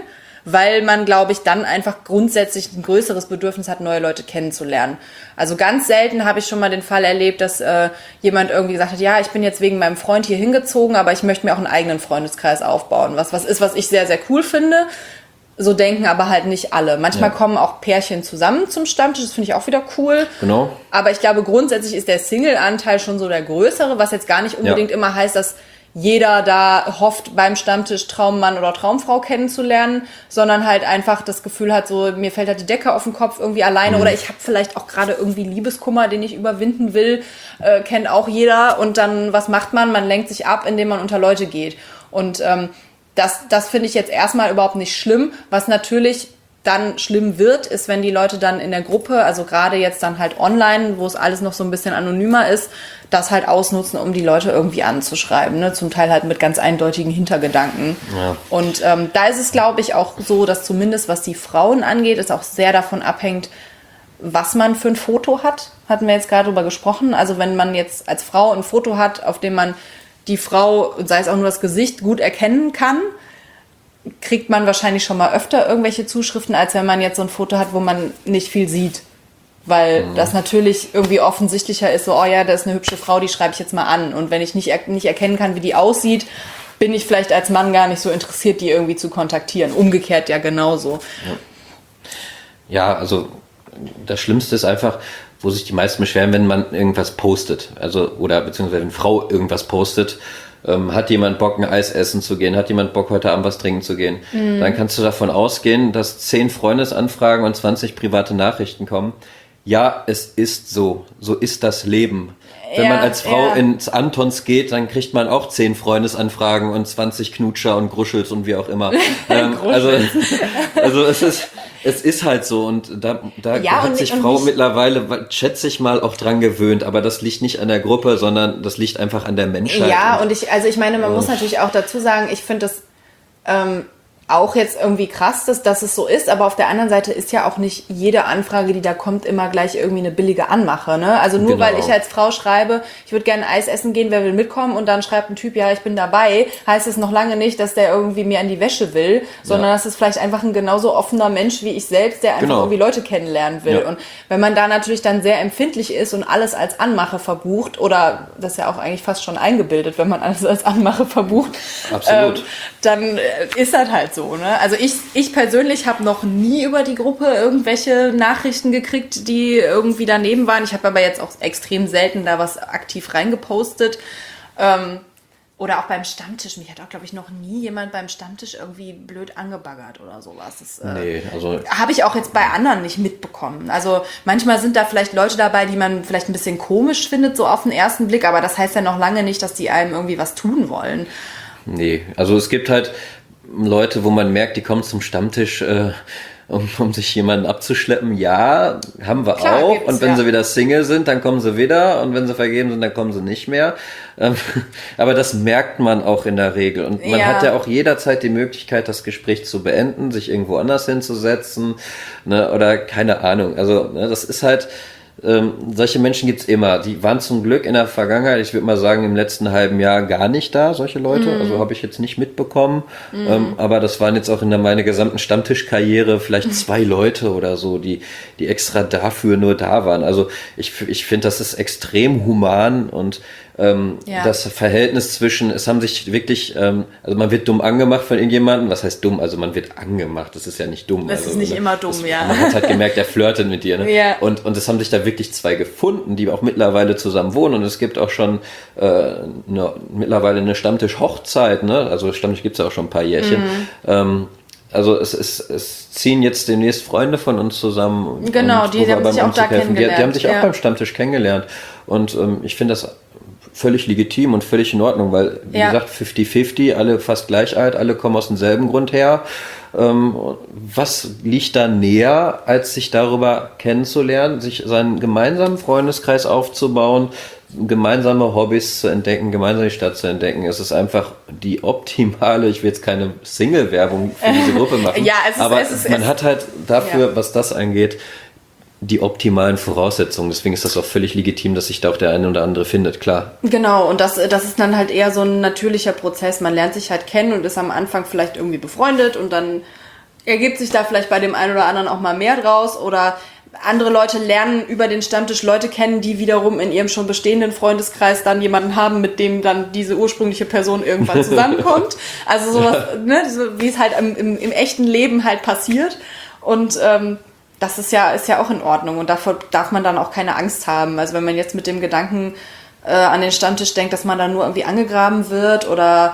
weil man, glaube ich, dann einfach grundsätzlich ein größeres Bedürfnis hat, neue Leute kennenzulernen. Also ganz selten habe ich schon mal den Fall erlebt, dass jemand irgendwie gesagt hat, ja, ich bin jetzt wegen meinem Freund hier hingezogen, aber ich möchte mir auch einen eigenen Freundeskreis aufbauen. Was ist, was ich sehr, sehr cool finde. So denken aber halt nicht alle. Manchmal kommen auch Pärchen zusammen zum Stammtisch, das finde ich auch wieder cool. Genau. Aber ich glaube, grundsätzlich ist der Single-Anteil schon so der größere, was jetzt gar nicht unbedingt immer heißt, dass jeder da hofft, beim Stammtisch Traummann oder Traumfrau kennenzulernen, sondern halt einfach das Gefühl hat, so mir fällt halt die Decke auf den Kopf irgendwie alleine oder ich habe vielleicht auch gerade irgendwie Liebeskummer, den ich überwinden will, kennt auch jeder. Und dann, was macht man? Man lenkt sich ab, indem man unter Leute geht. Und das finde ich jetzt erstmal überhaupt nicht schlimm. Was natürlich dann schlimm wird, ist, wenn die Leute dann in der Gruppe, also gerade jetzt dann halt online, wo es alles noch so ein bisschen anonymer ist, das halt ausnutzen, um die Leute irgendwie anzuschreiben. Ne? Zum Teil halt mit ganz eindeutigen Hintergedanken. Ja. Und da ist es, glaube ich, auch so, dass zumindest was die Frauen angeht, es auch sehr davon abhängt, was man für ein Foto hat. Hatten wir jetzt gerade drüber gesprochen. Also wenn man jetzt als Frau ein Foto hat, auf dem man die Frau, sei es auch nur das Gesicht, gut erkennen kann, kriegt man wahrscheinlich schon mal öfter irgendwelche Zuschriften, als wenn man jetzt so ein Foto hat, wo man nicht viel sieht. Weil das natürlich irgendwie offensichtlicher ist, so, oh ja, da ist eine hübsche Frau, die schreibe ich jetzt mal an. Und wenn ich nicht erkennen kann, wie die aussieht, bin ich vielleicht als Mann gar nicht so interessiert, die irgendwie zu kontaktieren. Umgekehrt ja genauso. Ja, also das Schlimmste ist einfach, wo sich die meisten beschweren, wenn man irgendwas postet. Also, oder beziehungsweise wenn eine Frau irgendwas postet, hat jemand Bock, ein Eis essen zu gehen, hat jemand Bock, heute Abend was trinken zu gehen. Dann kannst du davon ausgehen, dass 10 Freundesanfragen und 20 private Nachrichten kommen. Ja, es ist so. So ist das Leben. Wenn man als Frau ins Antons geht, dann kriegt man auch 10 Freundesanfragen und 20 Knutscher und Gruschels und wie auch immer. Also es ist halt so und da hat sich Frau mittlerweile, schätze ich mal, auch dran gewöhnt. Aber das liegt nicht an der Gruppe, sondern das liegt einfach an der Menschheit. Ja, und ich meine, man muss natürlich auch dazu sagen, ich finde das auch jetzt irgendwie krass, dass es so ist, aber auf der anderen Seite ist ja auch nicht jede Anfrage, die da kommt, immer gleich irgendwie eine billige Anmache, ne? Also nur weil ich als Frau schreibe, ich würde gerne Eis essen gehen, wer will mitkommen, und dann schreibt ein Typ, ja, ich bin dabei, heißt es noch lange nicht, dass der irgendwie mir an die Wäsche will, sondern das ist vielleicht einfach ein genauso offener Mensch wie ich selbst, der einfach irgendwie Leute kennenlernen will. Und wenn man da natürlich dann sehr empfindlich ist und alles als Anmache verbucht, oder das ist ja auch eigentlich fast schon eingebildet, wenn man alles als Anmache verbucht, absolut, dann ist das halt so. Ne? Also ich persönlich habe noch nie über die Gruppe irgendwelche Nachrichten gekriegt, die irgendwie daneben waren. Ich habe aber jetzt auch extrem selten da was aktiv reingepostet. Oder auch beim Stammtisch. Mich hat auch, glaube ich, noch nie jemand beim Stammtisch irgendwie blöd angebaggert oder sowas. Das habe ich auch jetzt bei anderen nicht mitbekommen. Also manchmal sind da vielleicht Leute dabei, die man vielleicht ein bisschen komisch findet, so auf den ersten Blick. Aber das heißt ja noch lange nicht, dass die einem irgendwie was tun wollen. Nee, also es gibt halt Leute, wo man merkt, die kommen zum Stammtisch, um sich jemanden abzuschleppen. Ja, haben wir klar, auch. Und wenn sie wieder Single sind, dann kommen sie wieder. Und wenn sie vergeben sind, dann kommen sie nicht mehr. Aber das merkt man auch in der Regel. Und man hat ja auch jederzeit die Möglichkeit, das Gespräch zu beenden, sich irgendwo anders hinzusetzen, ne, oder keine Ahnung. Also das ist halt... solche Menschen gibt's immer. Die waren zum Glück in der Vergangenheit, ich würde mal sagen, im letzten halben Jahr gar nicht da, solche Leute. Also habe ich jetzt nicht mitbekommen. Aber das waren jetzt auch in meiner gesamten Stammtischkarriere vielleicht 2 Leute oder so, die extra dafür nur da waren. Also ich finde, das ist extrem human und das Verhältnis zwischen, es haben sich wirklich, also man wird dumm angemacht von irgendjemandem. Was heißt dumm? Also man wird angemacht, das ist ja nicht dumm. Das ist nicht immer dumm, Man hat halt gemerkt, der flirtet mit dir. Ne? Ja. Und es haben sich da wirklich 2 gefunden, die auch mittlerweile zusammen wohnen. Und es gibt auch schon mittlerweile eine Stammtisch-Hochzeit. Ne? Also Stammtisch gibt's ja auch schon ein paar Jährchen. Also es ziehen jetzt demnächst Freunde von uns zusammen. Genau, die haben sich auch da kennengelernt. Die haben sich auch beim Stammtisch kennengelernt. Und ich finde das völlig legitim und völlig in Ordnung, weil, wie gesagt, 50-50, alle fast gleich alt, alle kommen aus demselben Grund her. Was liegt da näher, als sich darüber kennenzulernen, sich seinen gemeinsamen Freundeskreis aufzubauen, gemeinsame Hobbys zu entdecken, gemeinsam die Stadt zu entdecken? Es ist einfach die optimale, ich will jetzt keine Single-Werbung für diese Gruppe machen, aber man hat halt dafür, was das angeht, die optimalen Voraussetzungen. Deswegen ist das auch völlig legitim, dass sich da auch der eine oder andere findet, klar. Genau, und das ist dann halt eher so ein natürlicher Prozess. Man lernt sich halt kennen und ist am Anfang vielleicht irgendwie befreundet und dann ergibt sich da vielleicht bei dem einen oder anderen auch mal mehr draus oder andere Leute lernen über den Stammtisch Leute kennen, die wiederum in ihrem schon bestehenden Freundeskreis dann jemanden haben, mit dem dann diese ursprüngliche Person irgendwann zusammenkommt. Also sowas, ne, wie es halt im echten Leben halt passiert. Und das ist ja auch in Ordnung und davor darf man dann auch keine Angst haben. Also wenn man jetzt mit dem Gedanken an den Stammtisch denkt, dass man da nur irgendwie angegraben wird oder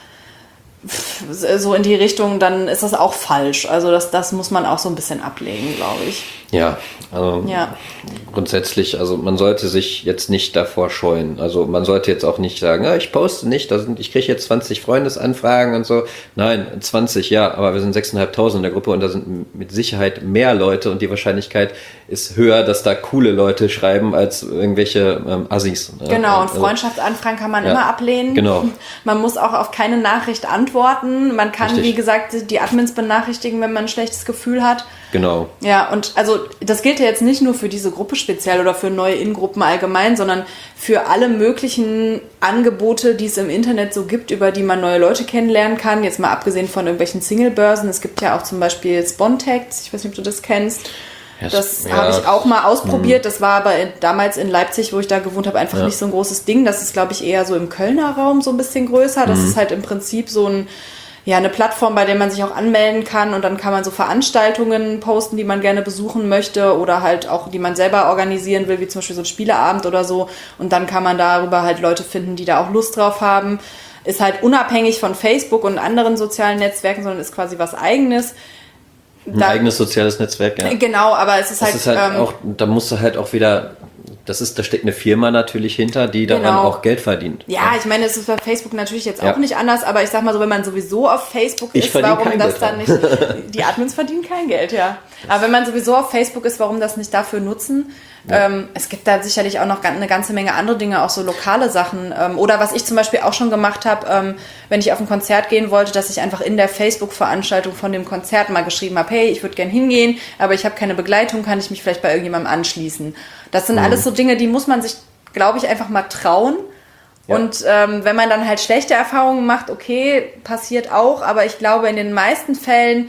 so in die Richtung, dann ist das auch falsch. Also das muss man auch so ein bisschen ablegen, glaube ich. Ja, also grundsätzlich, also man sollte sich jetzt nicht davor scheuen. Also man sollte jetzt auch nicht sagen, ich poste nicht, ich kriege jetzt 20 Freundesanfragen und so. Nein, 20, ja, aber wir sind 6.500 in der Gruppe und da sind mit Sicherheit mehr Leute und die Wahrscheinlichkeit ist höher, dass da coole Leute schreiben als irgendwelche Assis. Ne? Genau, und Freundschaftsanfragen kann man immer ablehnen. Genau. Man muss auch auf keine Nachricht antworten. Man kann, Richtig. wie gesagt, die Admins benachrichtigen, wenn man ein schlechtes Gefühl hat. Genau. Ja, und also das gilt ja jetzt nicht nur für diese Gruppe speziell oder für neue In-Gruppen allgemein, sondern für alle möglichen Angebote, die es im Internet so gibt, über die man neue Leute kennenlernen kann. Jetzt mal abgesehen von irgendwelchen Single-Börsen. Es gibt ja auch zum Beispiel Spontex. Ich weiß nicht, ob du das kennst. Das habe ich auch mal ausprobiert. Das war aber damals in Leipzig, wo ich da gewohnt habe, einfach nicht so ein großes Ding. Das ist, glaube ich, eher so im Kölner Raum so ein bisschen größer. Das ist halt im Prinzip so eine Plattform, bei der man sich auch anmelden kann und dann kann man so Veranstaltungen posten, die man gerne besuchen möchte oder halt auch, die man selber organisieren will, wie zum Beispiel so ein Spieleabend oder so. Und dann kann man darüber halt Leute finden, die da auch Lust drauf haben. Ist halt unabhängig von Facebook und anderen sozialen Netzwerken, sondern ist quasi was Eigenes. Ein eigenes soziales Netzwerk, ja. Genau, aber es ist das ist halt auch, da musst du halt auch wieder, da steckt eine Firma natürlich hinter, die daran auch Geld verdient. Ja, ich meine, es ist bei Facebook natürlich jetzt auch nicht anders, aber ich sag mal so, wenn man sowieso auf Facebook ist, warum das dann nicht, die Admins verdienen kein Geld, ja. Aber wenn man sowieso auf Facebook ist, warum das nicht dafür nutzen? Ja. Es gibt da sicherlich auch noch eine ganze Menge andere Dinge, auch so lokale Sachen. Oder was ich zum Beispiel auch schon gemacht habe, wenn ich auf ein Konzert gehen wollte, dass ich einfach in der Facebook-Veranstaltung von dem Konzert mal geschrieben habe, hey, ich würde gern hingehen, aber ich habe keine Begleitung, kann ich mich vielleicht bei irgendjemandem anschließen? Das sind alles so Dinge, die muss man sich, glaube ich, einfach mal trauen. Ja. Und wenn man dann halt schlechte Erfahrungen macht, okay, passiert auch, aber ich glaube, in den meisten Fällen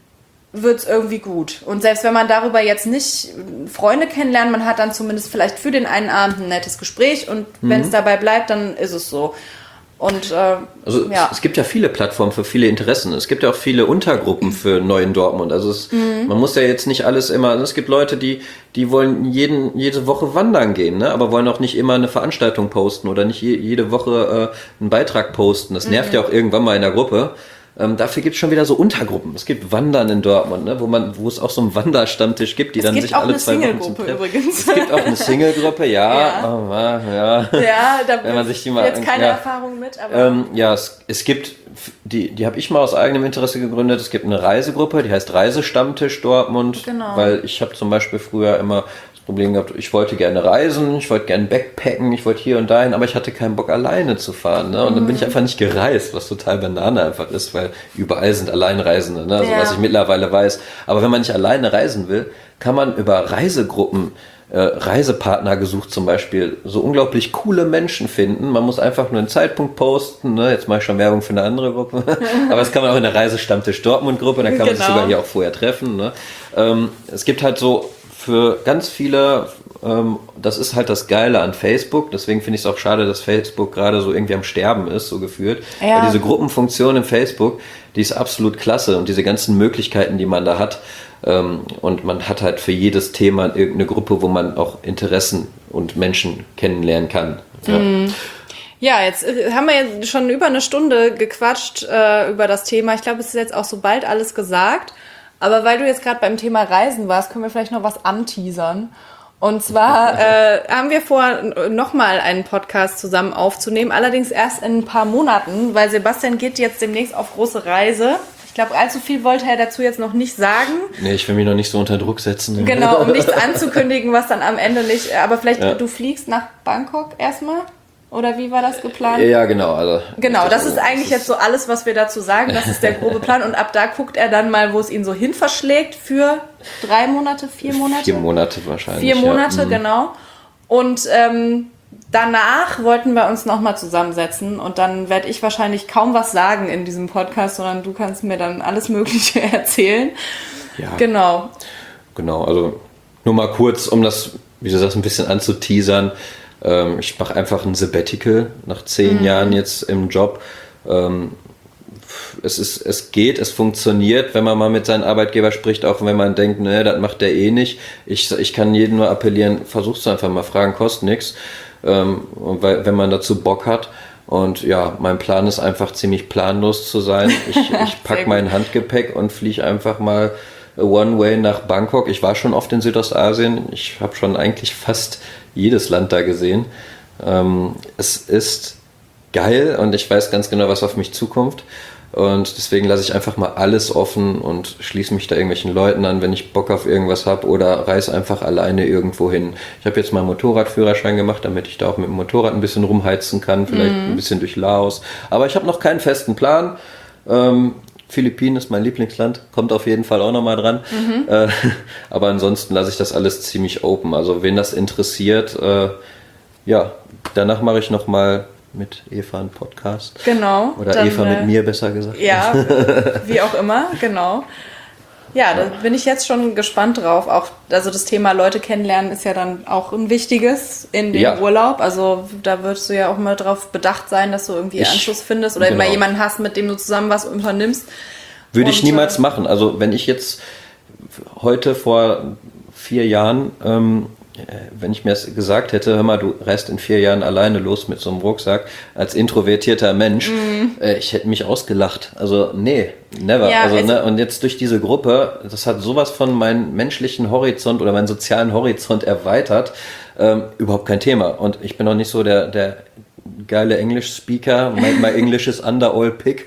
wird es irgendwie gut. Und selbst wenn man darüber jetzt nicht Freunde kennenlernt, man hat dann zumindest vielleicht für den einen Abend ein nettes Gespräch und wenn es dabei bleibt, dann ist es so. Und es gibt ja viele Plattformen für viele Interessen. Es gibt ja auch viele Untergruppen für Neu in Dortmund. Also man muss ja jetzt nicht alles immer. Es gibt Leute, die wollen jede Woche wandern gehen, ne? Aber wollen auch nicht immer eine Veranstaltung posten oder nicht jede Woche einen Beitrag posten. Das nervt ja auch irgendwann mal in der Gruppe. Dafür gibt es schon wieder so Untergruppen. Es gibt Wandern in Dortmund, ne, wo es auch so einen Wanderstammtisch gibt, die dann sich alle 2 Wochen zum Treffen. Übrigens. Es gibt auch eine Single-Gruppe, ja. Ja, da wenn man sich die mal jetzt keine Erfahrung mit, aber es gibt die habe ich mal aus eigenem Interesse gegründet. Es gibt eine Reisegruppe, die heißt Reisestammtisch Dortmund, weil ich habe zum Beispiel früher immer Problem gehabt, ich wollte gerne reisen, ich wollte gerne backpacken, ich wollte hier und dahin, aber ich hatte keinen Bock alleine zu fahren, ne? Und dann bin ich einfach nicht gereist, was total Banane einfach ist, weil überall sind Alleinreisende, ne? Also was ich mittlerweile weiß. Aber wenn man nicht alleine reisen will, kann man über Reisegruppen, Reisepartner gesucht zum Beispiel, so unglaublich coole Menschen finden. Man muss einfach nur einen Zeitpunkt posten, ne? Jetzt mache ich schon Werbung für eine andere Gruppe, aber das kann man auch in der Reisestammtisch Dortmund Gruppe, da kann man sich sogar hier auch vorher treffen, ne? Es gibt halt so für ganz viele, das ist halt das Geile an Facebook, deswegen finde ich es auch schade, dass Facebook gerade so irgendwie am Sterben ist, so gefühlt. Ja. Weil diese Gruppenfunktion im Facebook, die ist absolut klasse und diese ganzen Möglichkeiten, die man da hat, und man hat halt für jedes Thema irgendeine Gruppe, wo man auch Interessen und Menschen kennenlernen kann. Ja. Ja, jetzt haben wir ja schon über eine Stunde gequatscht über das Thema. Ich glaube, es ist jetzt auch so bald alles gesagt. Aber weil du jetzt gerade beim Thema Reisen warst, können wir vielleicht noch was anteasern. Und zwar haben wir vor, nochmal einen Podcast zusammen aufzunehmen, allerdings erst in ein paar Monaten, weil Sebastian geht jetzt demnächst auf große Reise. Ich glaube, allzu viel wollte er dazu jetzt noch nicht sagen. Nee, ich will mich noch nicht so unter Druck setzen. Genau, um nichts anzukündigen, was dann am Ende nicht... Aber vielleicht du fliegst nach Bangkok erstmal? Oder wie war das geplant? Ja, genau. Also genau, das ist eigentlich jetzt so alles, was wir dazu sagen. Das ist der grobe Plan. Und ab da guckt er dann mal, wo es ihn so hin verschlägt für 3 Monate, 4 Monate? 4 Monate wahrscheinlich. 4 Monate, genau. Und danach wollten wir uns nochmal zusammensetzen und dann werde ich wahrscheinlich kaum was sagen in diesem Podcast, sondern du kannst mir dann alles Mögliche erzählen. Ja. Genau. Genau, also nur mal kurz, um das, wie du sagst, ein bisschen anzuteasern. Ich mache einfach ein Sabbatical nach 10 Jahren jetzt im Job. Es funktioniert, wenn man mal mit seinem Arbeitgeber spricht, auch wenn man denkt, ne, das macht der eh nicht. Ich kann jedem nur appellieren, versuch's einfach mal, Fragen kostet nichts, wenn man dazu Bock hat. Und ja, mein Plan ist einfach ziemlich planlos zu sein. Ich packe mein Handgepäck und fliege einfach mal One-Way nach Bangkok. Ich war schon oft in Südostasien. Ich habe schon eigentlich fast jedes Land da gesehen. Es ist geil und ich weiß ganz genau, was auf mich zukommt. Und deswegen lasse ich einfach mal alles offen und schließe mich da irgendwelchen Leuten an, wenn ich Bock auf irgendwas habe, oder reise einfach alleine irgendwo hin. Ich habe jetzt mal einen Motorradführerschein gemacht, damit ich da auch mit dem Motorrad ein bisschen rumheizen kann, vielleicht ein bisschen durch Laos. Aber ich habe noch keinen festen Plan. Philippinen ist mein Lieblingsland, kommt auf jeden Fall auch nochmal dran. Aber ansonsten lasse ich das alles ziemlich open. Also wen das interessiert, ja, danach mache ich nochmal mit Eva einen Podcast. Genau. Oder dann, Eva mit mir, besser gesagt. Ja, wie auch immer, genau. Ja, da bin ich jetzt schon gespannt drauf. Auch, also das Thema Leute kennenlernen ist ja dann auch ein wichtiges in dem Urlaub. Also da würdest du ja auch mal drauf bedacht sein, dass du irgendwie Anschluss findest oder immer jemanden hast, mit dem du zusammen was unternimmst. Würde ich niemals machen. Also wenn ich jetzt heute vor 4 Jahren, wenn ich mir das gesagt hätte, hör mal, du reist in 4 Jahren alleine los mit so einem Rucksack, als introvertierter Mensch, ich hätte mich ausgelacht. Also nee, never. Ja, also, und jetzt durch diese Gruppe, das hat sowas von meinen menschlichen Horizont oder meinen sozialen Horizont erweitert, überhaupt kein Thema. Und ich bin auch nicht so der geile English-Speaker, my English is under all pick.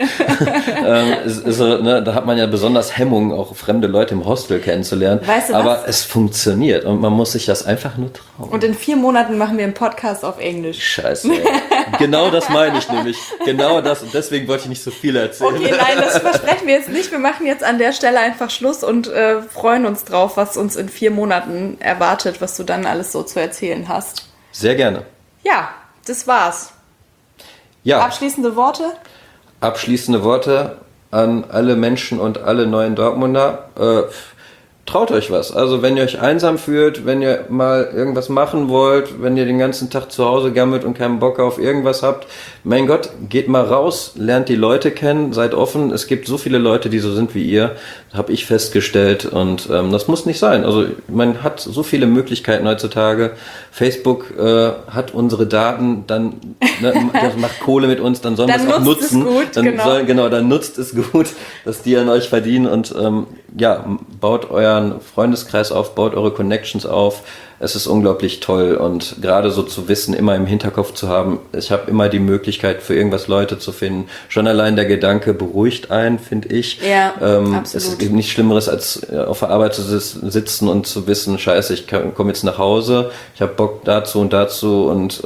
Da hat man ja besonders Hemmungen, auch fremde Leute im Hostel kennenzulernen. Weißt du aber was? es funktioniert und man muss sich das einfach nur trauen. Und in 4 Monaten machen wir einen Podcast auf Englisch. Scheiße. Ey. Genau das meine ich nämlich. Genau das. Und deswegen wollte ich nicht so viel erzählen. Okay, nein, das versprechen wir jetzt nicht. Wir machen jetzt an der Stelle einfach Schluss und freuen uns drauf, was uns in 4 Monaten erwartet, was du dann alles so zu erzählen hast. Sehr gerne. Ja, das war's. Ja. Abschließende Worte? Abschließende Worte an alle Menschen und alle neuen Dortmunder. Traut euch was. Also wenn ihr euch einsam fühlt, wenn ihr mal irgendwas machen wollt, wenn ihr den ganzen Tag zu Hause gammelt und keinen Bock auf irgendwas habt, mein Gott, geht mal raus, lernt die Leute kennen, seid offen. Es gibt so viele Leute, die so sind wie ihr, habe ich festgestellt, und das muss nicht sein. Also man hat so viele Möglichkeiten heutzutage. Facebook hat unsere Daten, dann das macht Kohle mit uns, dann sollen wir es auch nutzen. Dann nutzt es gut, dass die an euch verdienen, und baut euren Freundeskreis auf, baut eure Connections auf. Es ist unglaublich toll, und gerade so zu wissen, immer im Hinterkopf zu haben, ich habe immer die Möglichkeit, für irgendwas Leute zu finden. Schon allein der Gedanke beruhigt einen, finde ich. Ja, absolut. Es gibt nichts Schlimmeres, als auf der Arbeit zu sitzen und zu wissen, scheiße, ich komme jetzt nach Hause, ich habe Bock dazu und dazu, und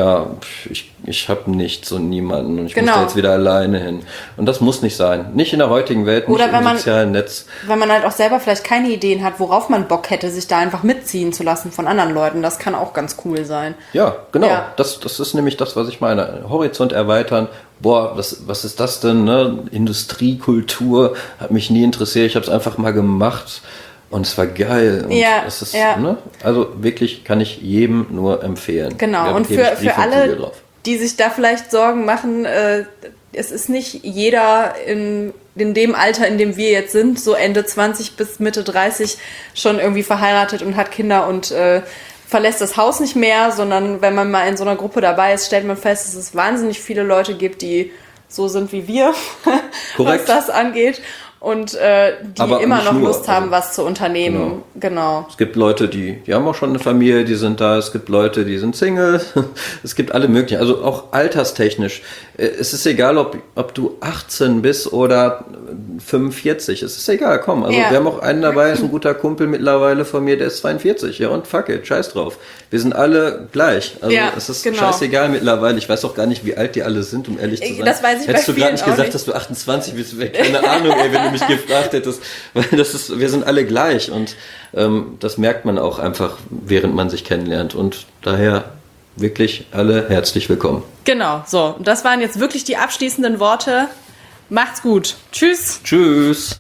ich habe nichts und niemanden, und ich muss da jetzt wieder alleine hin. Und das muss nicht sein. Nicht in der heutigen Welt, nicht im sozialen Netz. Wenn man halt auch selber vielleicht keine Ideen hat, worauf man Bock hätte, sich da einfach mitziehen zu lassen von anderen Leuten. Das kann auch ganz cool sein. Ja, genau. Ja. Das ist nämlich das, was ich meine. Horizont erweitern. Boah, was ist das denn? Ne? Industriekultur hat mich nie interessiert. Ich habe es einfach mal gemacht. Und es war geil. Und es ist, also wirklich kann ich jedem nur empfehlen. Genau. Und für alle, die sich da vielleicht Sorgen machen, es ist nicht jeder in dem Alter, in dem wir jetzt sind, so Ende 20 bis Mitte 30 schon irgendwie verheiratet und hat Kinder und verlässt das Haus nicht mehr, sondern wenn man mal in so einer Gruppe dabei ist, stellt man fest, dass es wahnsinnig viele Leute gibt, die so sind wie wir, was das angeht. Und die aber immer noch Lust haben, was zu unternehmen. Genau. Es gibt Leute, die haben auch schon eine Familie, die sind da. Es gibt Leute, die sind Single. Es gibt alle möglichen. Also auch alterstechnisch. Es ist egal, ob du 18 bist oder 45. Es ist egal, komm. Also wir haben auch einen dabei, ist ein guter Kumpel mittlerweile von mir, der ist 42. Ja, und fuck it, scheiß drauf. Wir sind alle gleich. Also es ist scheißegal mittlerweile. Ich weiß auch gar nicht, wie alt die alle sind, um ehrlich zu sein. Das weiß ich. Hättest du gerade nicht gesagt, dass du 28 bist? Keine Ahnung, ey, wenn du mich gefragt hättest. Weil wir sind alle gleich, und das merkt man auch einfach, während man sich kennenlernt. Und daher wirklich alle herzlich willkommen. Genau, so. Das waren jetzt wirklich die abschließenden Worte. Macht's gut. Tschüss. Tschüss.